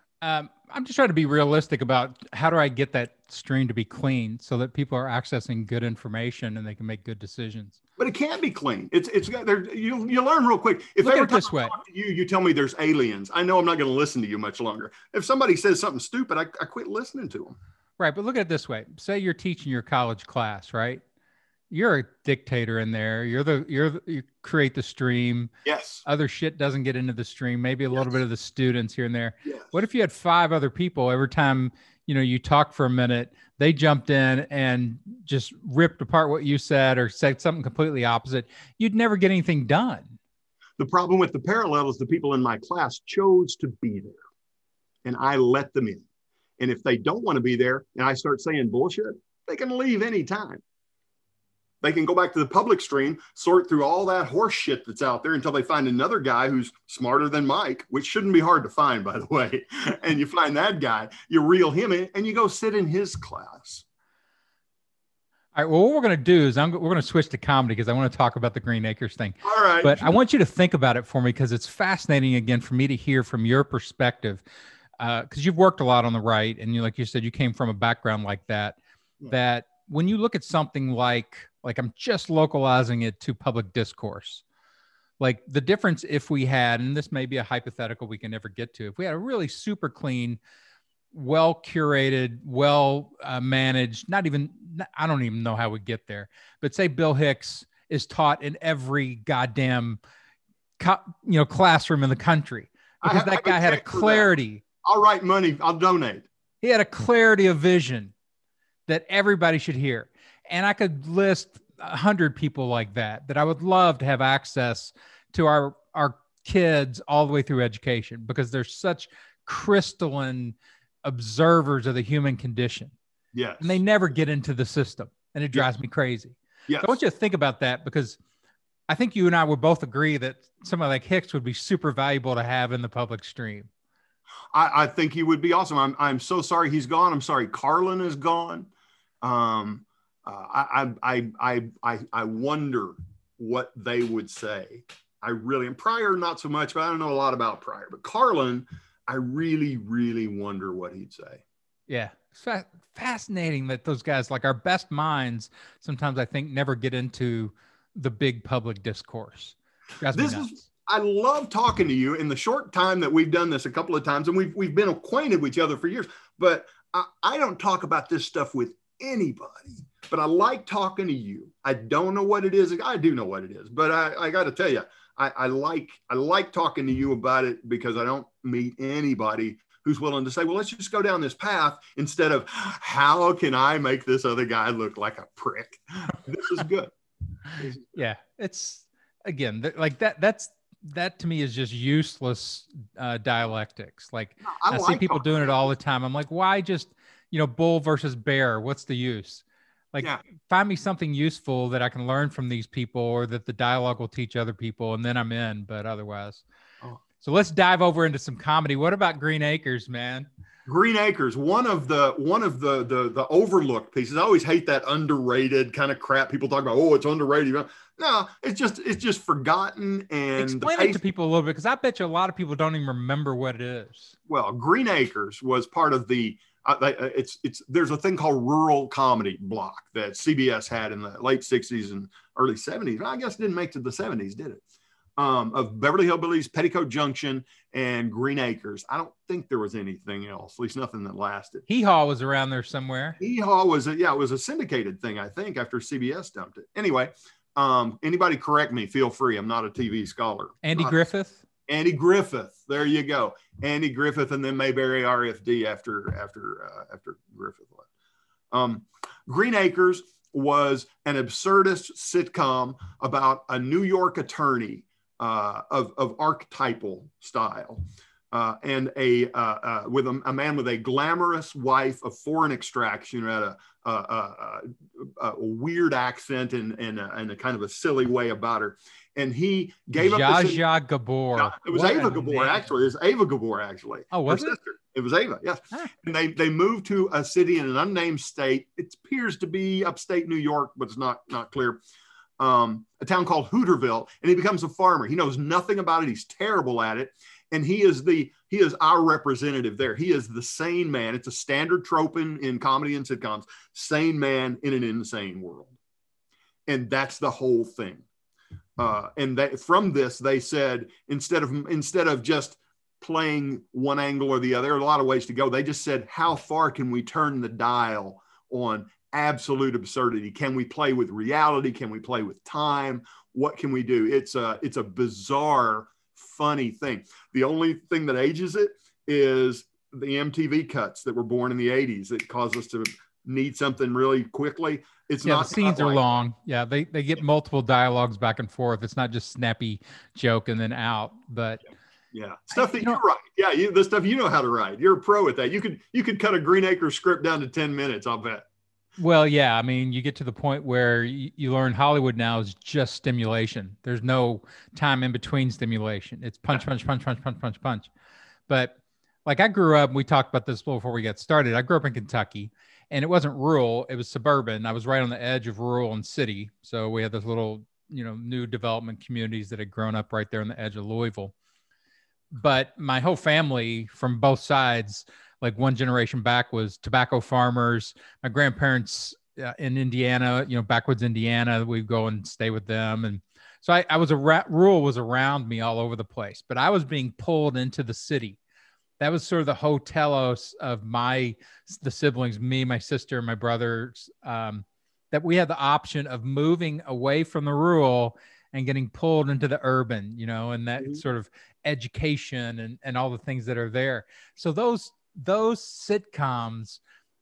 I'm just trying to be realistic about how do I get that stream to be clean so that people are accessing good information and they can make good decisions. But it can't be clean. It's got there. You learn real quick. If Look every at it time this way. I talk to you tell me there's aliens, I know I'm not going to listen to you much longer. If somebody says something stupid, I quit listening to them. Right, but look at it this way. Say you're teaching your college class, right? You're a dictator in there. You create the stream. Yes. Other shit doesn't get into the stream. Maybe a little bit of the students here and there. Yes. What if you had 5 other people every time you talked for a minute, they jumped in and just ripped apart what you said or said something completely opposite, you'd never get anything done. The problem with the parallel is the people in my class chose to be there, and I let them in. And if they don't want to be there and I start saying bullshit, they can leave anytime. They can go back to the public stream, sort through all that horse shit that's out there until they find another guy who's smarter than Mike, which shouldn't be hard to find, by the way. And you find that guy, you reel him in, and you go sit in his class. All right. Well, what we're going to do is we're going to switch to comedy because I want to talk about the Green Acres thing. All right. But I want you to think about it for me because it's fascinating, again, for me to hear from your perspective. Because you've worked a lot on the right, and like you said, you came from a background like that. Yeah. That when you look at something like I'm just localizing it to public discourse, like the difference if we had, and this may be a hypothetical we can never get to, if we had a really super clean, well curated, well managed, I don't even know how we get there, but say Bill Hicks is taught in every goddamn classroom in the country because that guy had a clarity. I'll write money. I'll donate. He had a clarity of vision that everybody should hear. And I could list 100 people like that I would love to have access to our kids all the way through education because they're such crystalline observers of the human condition. Yes. And they never get into the system. And it drives me crazy. Yes. So I want you to think about that because I think you and I would both agree that somebody like Hicks would be super valuable to have in the public stream. I think he would be awesome. I'm so sorry he's gone. I'm sorry Carlin is gone. I wonder what they would say. I really, and Pryor, not so much, but I don't know a lot about Pryor. But Carlin, I really, really wonder what he'd say. Yeah. It's fascinating that those guys, like our best minds, sometimes I think never get into the big public discourse. I love talking to you in the short time that we've done this a couple of times, and we've been acquainted with each other for years, but I don't talk about this stuff with anybody, but I like talking to you. I don't know what it is. I do know what it is, but I got to tell you, I like talking to you about it because I don't meet anybody who's willing to say, well, let's just go down this path instead of how can I make this other guy look like a prick? This is good. Yeah. It's again, like that to me is just useless dialectics. Like I see people doing it all the time. I'm like, why just, bull versus bear? What's the use? Like find me something useful that I can learn from these people or that the dialogue will teach other people. And then I'm in, but otherwise. Oh. So let's dive over into some comedy. What about Green Acres, man? Green Acres, one of the overlooked pieces. I always hate that underrated kind of crap. People talk about, oh, it's underrated. No, it's just forgotten. And explain it to people a little bit, because I bet you a lot of people don't even remember what it is. Well, Green Acres was part of the. There's a thing called rural comedy block that CBS had in the late 60s and early 70s. I guess it didn't make it to the 70s, did it? Of Beverly Hillbillies, Petticoat Junction, and Green Acres. I don't think there was anything else, at least nothing that lasted. Hee Haw was around there somewhere. Hee Haw was it was a syndicated thing, I think, after CBS dumped it. Anyway, anybody correct me, feel free. I'm not a TV scholar. Andy Griffith? Andy Griffith. There you go. Andy Griffith, and then Mayberry RFD after Griffith left. Green Acres was an absurdist sitcom about a New York attorney of archetypal style, and with a man with a glamorous wife of foreign extraction who had a weird accent and a kind of a silly way about her. And he gave up. Zsa Zsa Gabor. No, it was Ava Gabor, actually. It was Ava Gabor, actually. Oh, was it? Sister. It was Ava, yes. Huh. And they moved to a city in an unnamed state. It appears to be upstate New York, but it's not clear. A town called Hooterville, and he becomes a farmer. He knows nothing about it. He's terrible at it. And he is our representative there. He is the sane man. It's a standard trope in comedy and sitcoms. Sane man in an insane world. And that's the whole thing. And from this, they said, instead of just playing one angle or the other, there are a lot of ways to go. They just said, how far can we turn the dial on absolute absurdity? Can we play with reality? Can we play with time? What can we do? It's a bizarre, funny thing. The only thing that ages it is the MTV cuts that were born in the 80s that cause us to need something really quickly. It's not. The scenes are long. Yeah, they get multiple dialogues back and forth. It's not just snappy joke and then out. But stuff that you write. Yeah, the stuff you know how to write. You're a pro at that. You could cut a Green Acres script down to 10 minutes. I'll bet. Well, yeah. I mean, you get to the point where you learn Hollywood now is just stimulation. There's no time in between stimulation. It's punch, punch, punch, punch, punch, punch, punch. But like I grew up, we talked about this before we got started. I grew up in Kentucky, and it wasn't rural. It was suburban. I was right on the edge of rural and city. So we had this little, new development communities that had grown up right there on the edge of Louisville. But my whole family from both sides, like one generation back, was tobacco farmers. My grandparents in Indiana, backwoods Indiana, we'd go and stay with them. And so I was rural was around me all over the place, but I was being pulled into the city. That was sort of the hotelos of the siblings, me, my sister, my brothers, that we had the option of moving away from the rural and getting pulled into the urban, and that sort of education and all the things that are there. So those sitcoms,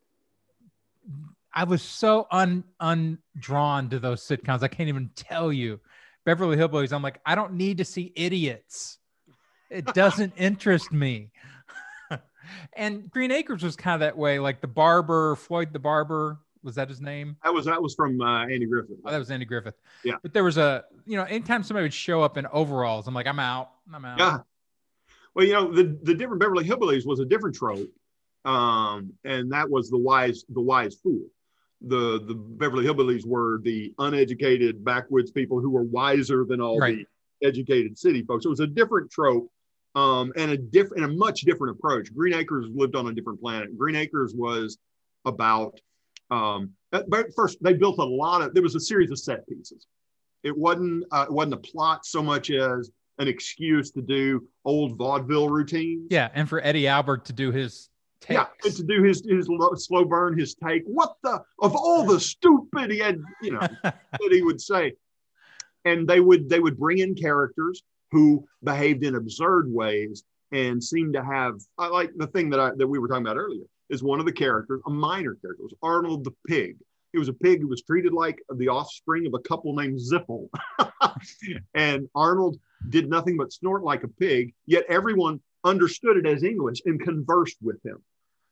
I was so undrawn to those sitcoms. I can't even tell you. Beverly Hillbillies, I'm like, I don't need to see idiots. It doesn't interest me. And Green Acres was kind of that way. Like the barber, Floyd the Barber, was that his name? That was from Andy Griffith. Oh, that was Andy Griffith. Yeah. But there was anytime somebody would show up in overalls, I'm like, I'm out. Yeah. Well, the different Beverly Hillbillies was a different trope. And that was the wise fool. The Beverly Hillbillies were the uneducated backwoods people who were wiser than all the educated city folks. It was a different trope, and a much different approach. Green Acres lived on a different planet. Green Acres was about, but first they built there was a series of set pieces. It wasn't a plot so much as an excuse to do old vaudeville routines. Yeah, and for Eddie Albert to do his takes. Yeah, and to do his slow burn, his take. Of all the stupid he had, that he would say. And they would bring in characters who behaved in absurd ways and seemed to have, I like the thing that we were talking about earlier, is one of the characters, a minor character, was Arnold the pig. He was a pig who was treated like the offspring of a couple named Zippel. And Arnold did nothing but snort like a pig, yet everyone understood it as English and conversed with him.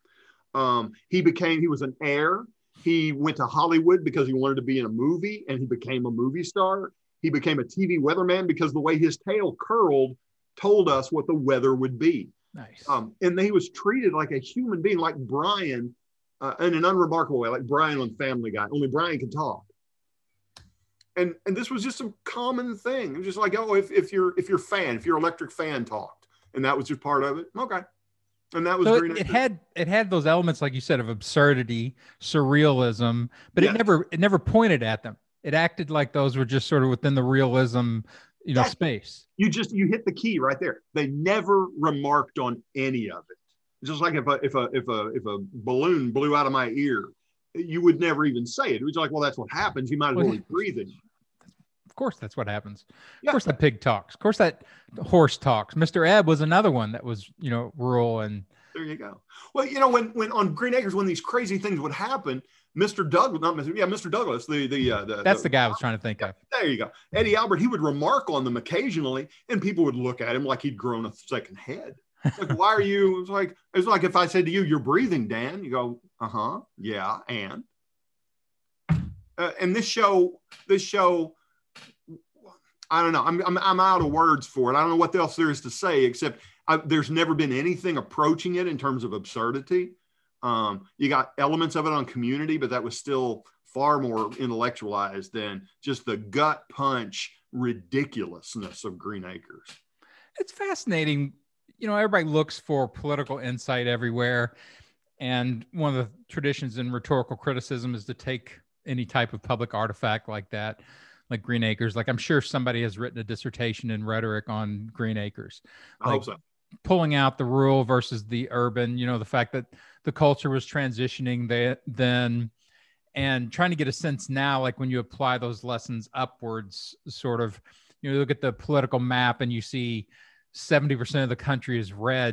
He was an heir. He went to Hollywood because he wanted to be in a movie, and he became a movie star. He became a TV weatherman because the way his tail curled told us what the weather would be. Nice. And he was treated like a human being, like Brian, in an unremarkable way, like Brian on Family Guy, only Brian can talk. And this was just a common thing. It was just like, if your electric fan talked, and that was just part of it. Okay. And that was it had those elements, like you said, of absurdity, surrealism, but it never pointed at them. It acted like those were just sort of within the realism, space. You hit the key right there. They never remarked on any of it. It's just like if a balloon blew out of my ear, you would never even say it. It was like, well, that's what happens. You might as well be breathing. Of course, that's what happens. Yeah. Of course, that pig talks. Of course, that horse talks. Mr. Ebb was another one that was, rural. And there you go. Well, when on Green Acres, when these crazy things would happen, Mr. Douglas, that's the guy I was trying to think of. There you go. Eddie Albert, he would remark on them occasionally, and people would look at him like he'd grown a second head. Like, why are you? It's like if I said to you, "You're breathing, Dan." You go, yeah, and this show. I don't know. I'm out of words for it. I don't know what else there is to say except there's never been anything approaching it in terms of absurdity. You got elements of it on Community, but that was still far more intellectualized than just the gut punch ridiculousness of Green Acres. It's fascinating. Everybody looks for political insight everywhere. And one of the traditions in rhetorical criticism is to take any type of public artifact like that, like Green Acres. Like I'm sure somebody has written a dissertation in rhetoric on Green Acres. I hope so. Pulling out the rural versus the urban, the fact that the culture was transitioning then, and trying to get a sense now, like when you apply those lessons upwards, sort of, you look at the political map and you see 70% of the country is red,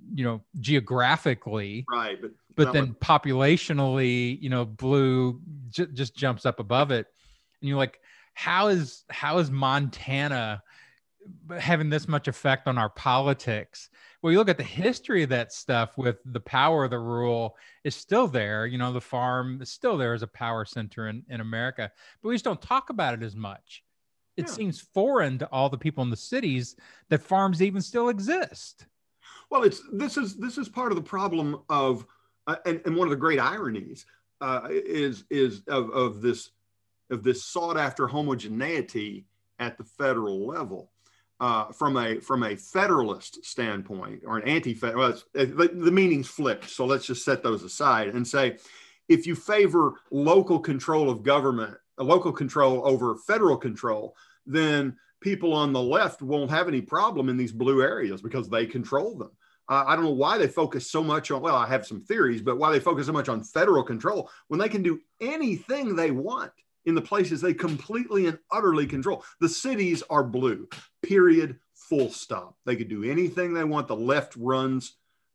geographically, right? But then populationally, blue just jumps up above it, and you're like, how is Montana having this much effect on our politics? Well, you look at the history of that stuff with the power of the rural is still there. The farm is still there as a power center in America, but we just don't talk about it as much. It seems foreign to all the people in the cities that farms even still exist. Well, this is part of the problem of, and one of the great ironies is of this sought after homogeneity at the federal level. From a federalist standpoint or an anti-federal, the meaning's flipped. So let's just set those aside and say, if you favor local control of government, local control over federal control, then people on the left won't have any problem in these blue areas because they control them. I don't know why they focus so much on, well, I have some theories, but why they focus so much on federal control when they can do anything they want in the places they completely and utterly control. The cities are blue, period, full stop. They could do anything they want. The left runs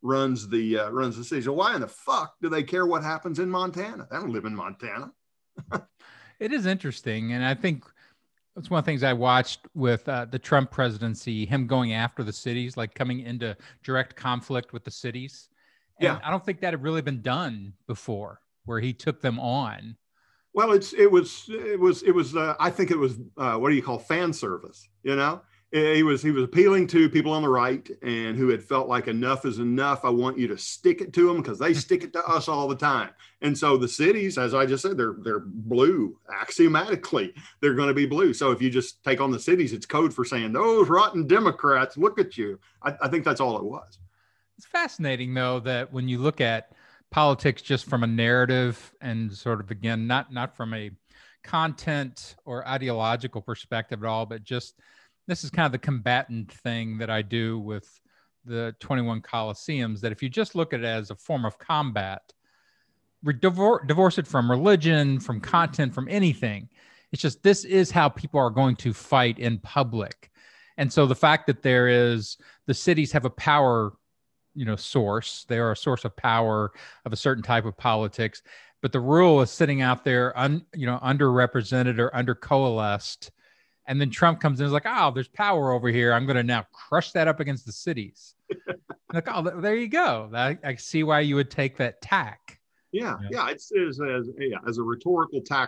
the cities. So why in the fuck do they care what happens in Montana? They don't live in Montana. It is interesting. And I think it's one of the things I watched with the Trump presidency, him going after the cities, like coming into direct conflict with the cities. And I don't think that had really been done before, where he took them on. Well, it was. I think it was. What do you call fan service? He was appealing to people on the right and who had felt like enough is enough. I want you to stick it to them because they stick it to us all the time. And so the cities, as I just said, they're blue. Axiomatically, they're going to be blue. So if you just take on the cities, it's code for saying those rotten Democrats. Look at you. I think that's all it was. It's fascinating, though, that when you look at politics just from a narrative and sort of, again, not from a content or ideological perspective at all, but just this is kind of the combatant thing that I do with the 21 Coliseums, that if you just look at it as a form of combat, divorce it from religion, from content, from anything. It's just, this is how people are going to fight in public. And so the fact that the cities have a power source. They are a source of power of a certain type of politics, but the rural is sitting out there, underrepresented or under-coalesced. And then Trump comes in and is like, oh, there's power over here. I'm going to now crush that up against the cities. Like, oh, there you go. I see why you would take that tack. Yeah. It's as a rhetorical tack.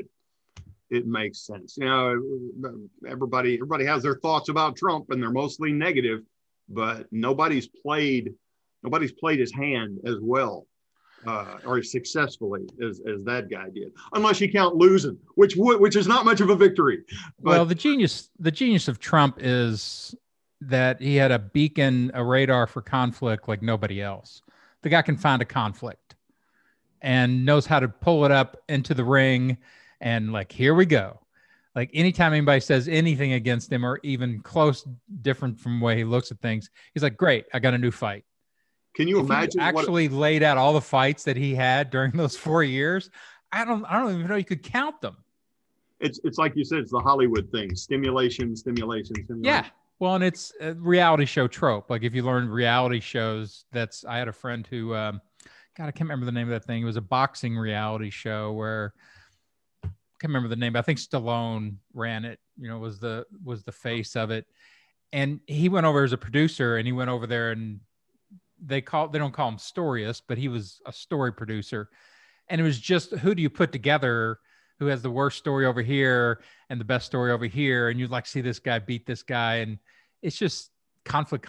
It makes sense. Everybody has their thoughts about Trump, and they're mostly negative. But nobody's played his hand as well or as successfully as that guy did, unless you count losing, which is not much of a victory. But, well, the genius of Trump is that he had a radar for conflict like nobody else. The guy can find a conflict and knows how to pull it up into the ring, and like, here we go. Like anytime anybody says anything against him or even close different from the way he looks at things, he's like, great, I got a new fight. Can you imagine? He actually laid out all the fights that he had during those 4 years. I don't even know you could count them. It's like you said, it's the Hollywood thing. Stimulation. Yeah. Well, and it's a reality show trope. Like if you learn reality shows, I had a friend who, I can't remember the name of that thing. It was a boxing reality show where, can't remember the name, but I think Stallone ran it, was the face of it. And he went over as a producer, and he went over there, and they don't call him storyist, but he was a story producer. And it was just, who do you put together who has the worst story over here and the best story over here? And you'd like to see this guy beat this guy. And it's just conflict.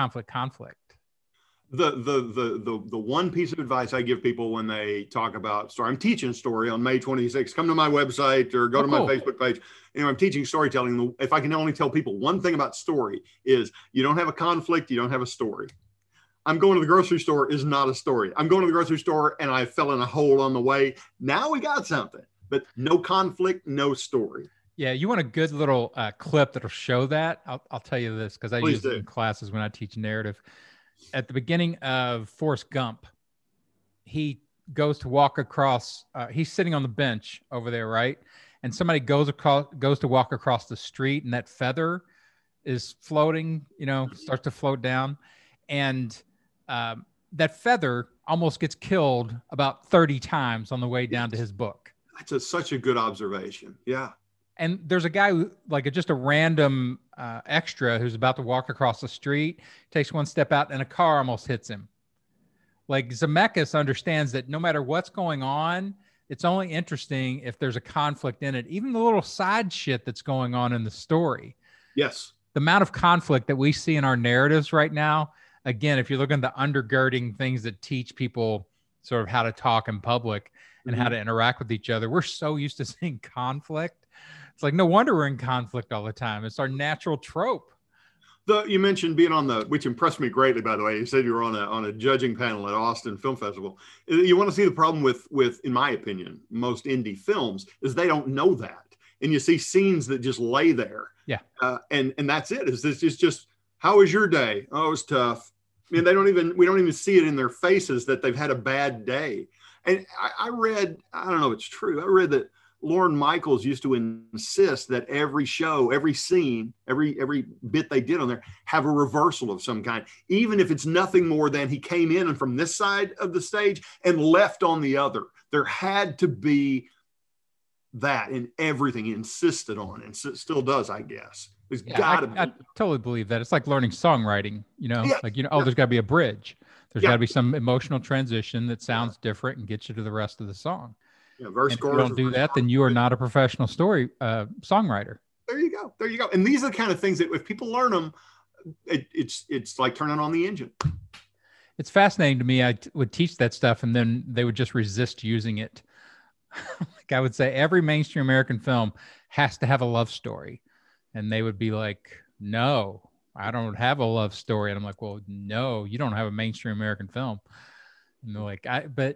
The one piece of advice I give people when they talk about story, I'm teaching story on May 26th. Come to my website or go to my Facebook page. I'm teaching storytelling. If I can only tell people one thing about story is you don't have a conflict, you don't have a story. I'm going to the grocery store is not a story. I'm going to the grocery store and I fell in a hole on the way. Now we got something, but no conflict, no story. Yeah, you want a good little clip that'll show that? I'll tell you this because I use it in classes when I teach narrative. At the beginning of Forrest Gump, he goes to walk across. He's sitting on the bench over there, right? And somebody goes to walk across the street, and that feather is floating. Starts to float down, and that Feather almost gets killed about 30 times on the way down to his book. That's such a good observation. Yeah. And there's a guy who, like just a random extra who's about to walk across the street, takes one step out and a car almost hits him. Like Zemeckis understands that no matter what's going on, it's only interesting if there's a conflict in it. Even the little side shit that's going on in the story. Yes. The amount of conflict that we see in our narratives right now, again, if you're looking at the undergirding things that teach people sort of how to talk in public and how to interact with each other, we're so used to seeing conflict. It's like, no wonder we're in conflict all the time. It's our natural trope. You mentioned being on which impressed me greatly, by the way. You said you were on a judging panel at Austin Film Festival. You want to see the problem with, in my opinion, most indie films is they don't know that. And you see scenes that just lay there. Yeah. And that's it. It's just, how was your day? Oh, it was tough. I mean, we don't even see it in their faces that they've had a bad day. And I read, I don't know if it's true, I read that Lorne Michaels used to insist that every show, every scene, every bit they did on there have a reversal of some kind, even if it's nothing more than he came in and from this side of the stage and left on the other. There had to be that in everything he insisted on, and still does, I guess. There's got to be. I totally believe that. It's like learning songwriting, there's got to be a bridge. There's got to be some emotional transition that sounds different and gets you to the rest of the song. Yeah, verse, if you don't do that, then you are not a professional songwriter. There you go. And these are the kind of things that if people learn them, it's like turning on the engine. It's fascinating to me. I would teach that stuff and then they would just resist using it. Like I would say every mainstream American film has to have a love story. And they would be like, no, I don't have a love story. And I'm like, well, no, you don't have a mainstream American film. And they're like,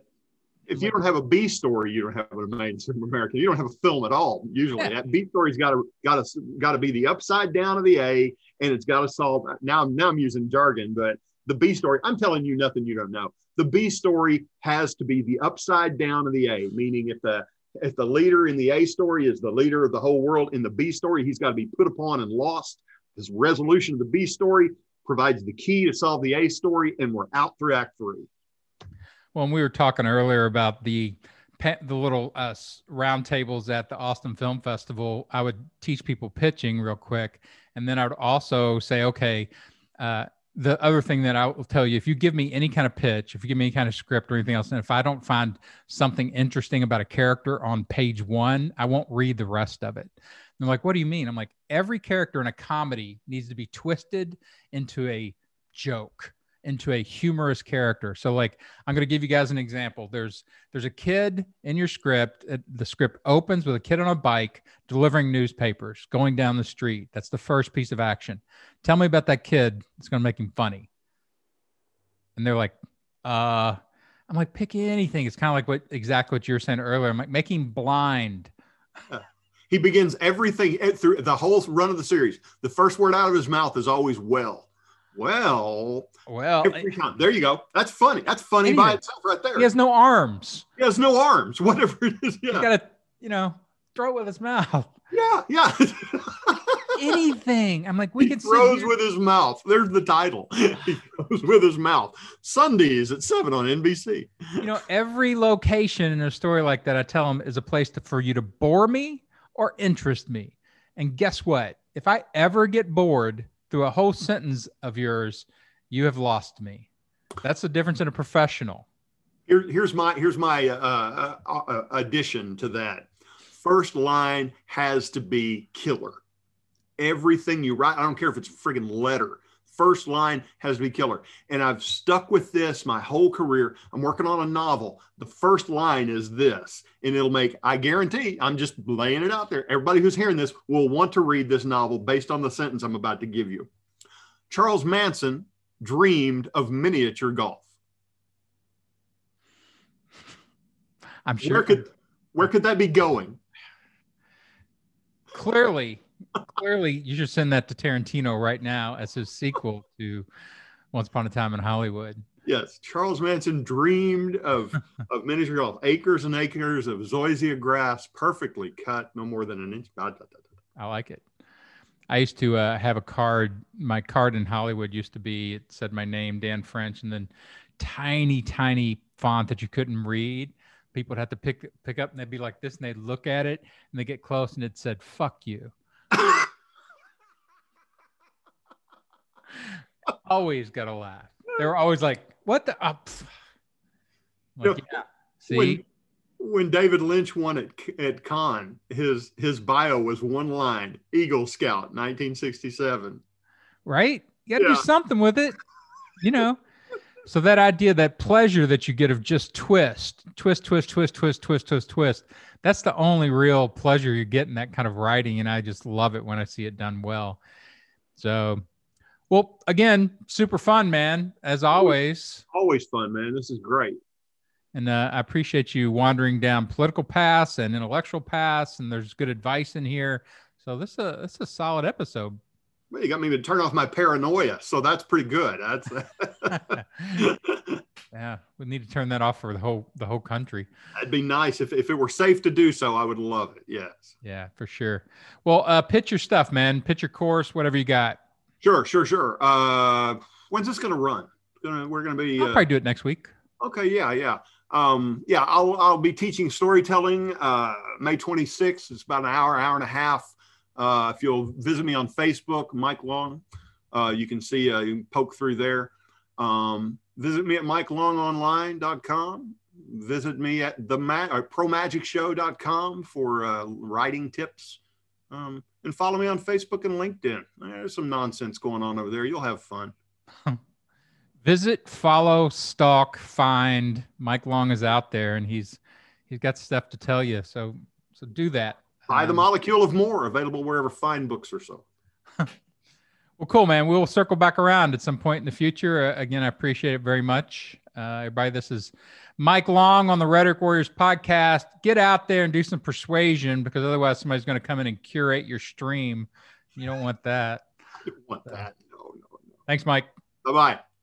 if you don't have a B story, you don't have a mainstream American. You don't have a film at all. Usually, that B story's got to be the upside down of the A, and it's got to solve. Now I'm using jargon, but the B story. I'm telling you nothing you don't know. The B story has to be the upside down of the A, meaning if the leader in the A story is the leader of the whole world, in the B story he's got to be put upon and lost. His resolution of the B story provides the key to solve the A story, and we're out through Act 3. Well, we were talking earlier about the little round tables at the Austin Film Festival. I would teach people pitching real quick. And then I would also say, okay, the other thing that I will tell you, if you give me any kind of pitch, if you give me any kind of script or anything else, and if I don't find something interesting about a character on page 1, I won't read the rest of it. And they're like, what do you mean? I'm like, every character in a comedy needs to be twisted into a joke, into a humorous character. So like, I'm going to give you guys an example. There's a kid in your script. The script opens with a kid on a bike delivering newspapers, going down the street. That's the first piece of action. Tell me about that kid that's going to make him funny. And they're like, I'm like, pick anything. It's kind of like exactly what you were saying earlier. I'm like, make him blind. He begins everything through the whole run of the series. The first word out of his mouth is always well. Every time. There you go. That's funny. That's funny by itself right there. He has no arms. Whatever it is. Yeah. He's got to, throw it with his mouth. Yeah. Anything. I'm like, he throws with his mouth. There's the title. He throws with his mouth. Sundays at 7 on NBC. Every location in a story like that, I tell them, is a place for you to bore me or interest me. And guess what? If I ever get bored through a whole sentence of yours, you have lost me. That's the difference in a professional. Here's my addition to that. First line has to be killer. Everything you write, I don't care if it's a friggin' letter. First line has to be killer. And I've stuck with this my whole career. I'm working on a novel. The first line is this, and it'll make, I guarantee, I'm just laying it out there. Everybody who's hearing this will want to read this novel based on the sentence I'm about to give you. Charles Manson dreamed of miniature golf. I'm sure. Where could that be going? Clearly, you should send that to Tarantino right now as his sequel to Once Upon a Time in Hollywood. Yes, Charles Manson dreamed of miniature golf, acres and acres of zoysia grass, perfectly cut, no more than an inch. I like it. I used to have a card. My card in Hollywood used to be, it said my name, Dan French, and then tiny, tiny font that you couldn't read. People would have to pick up, and they'd be like this, and they'd look at it, and they get close, and it said, "Fuck you." Always got to laugh. They were always like, "What the?" Like, yeah. See, when David Lynch won at Cannes, his bio was one line: Eagle Scout, 1967. Right? You got to do something with it, you know. So that idea, that pleasure that you get of just twist. That's the only real pleasure you get in that kind of writing, and I just love it when I see it done well. So, well, again, super fun, man, as always. Always fun, man. This is great. And I appreciate you wandering down political paths and intellectual paths, and there's good advice in here. So this is a solid episode. Well, you got me to turn off my paranoia, so that's pretty good. That's yeah, we need to turn that off for the whole country. That'd be nice if it were safe to do so. I would love it. Yes. Yeah, for sure. Well, pitch your stuff, man. Pitch your course, whatever you got. Sure. When's this going to run? We're going to be. I'll probably do it next week. Okay. Yeah. I'll be teaching storytelling May 26th. It's about an hour and a half. If you'll visit me on Facebook, Mike Long, you can see, you can poke through there. Visit me at MikeLongOnline.com. Visit me at ProMagicShow.com for writing tips. And follow me on Facebook and LinkedIn. There's some nonsense going on over there. You'll have fun. Visit, follow, stalk, find. Mike Long is out there, and he's got stuff to tell you. So do that. Buy The Molecule of More, available wherever fine books are sold. Well, cool, man. We'll circle back around at some point in the future. Again, I appreciate it very much. Everybody, this is Mike Long on the Rhetoric Warriors podcast. Get out there and do some persuasion, because otherwise somebody's going to come in and curate your stream. You don't want that. I don't want that. No. Thanks, Mike. Bye-bye.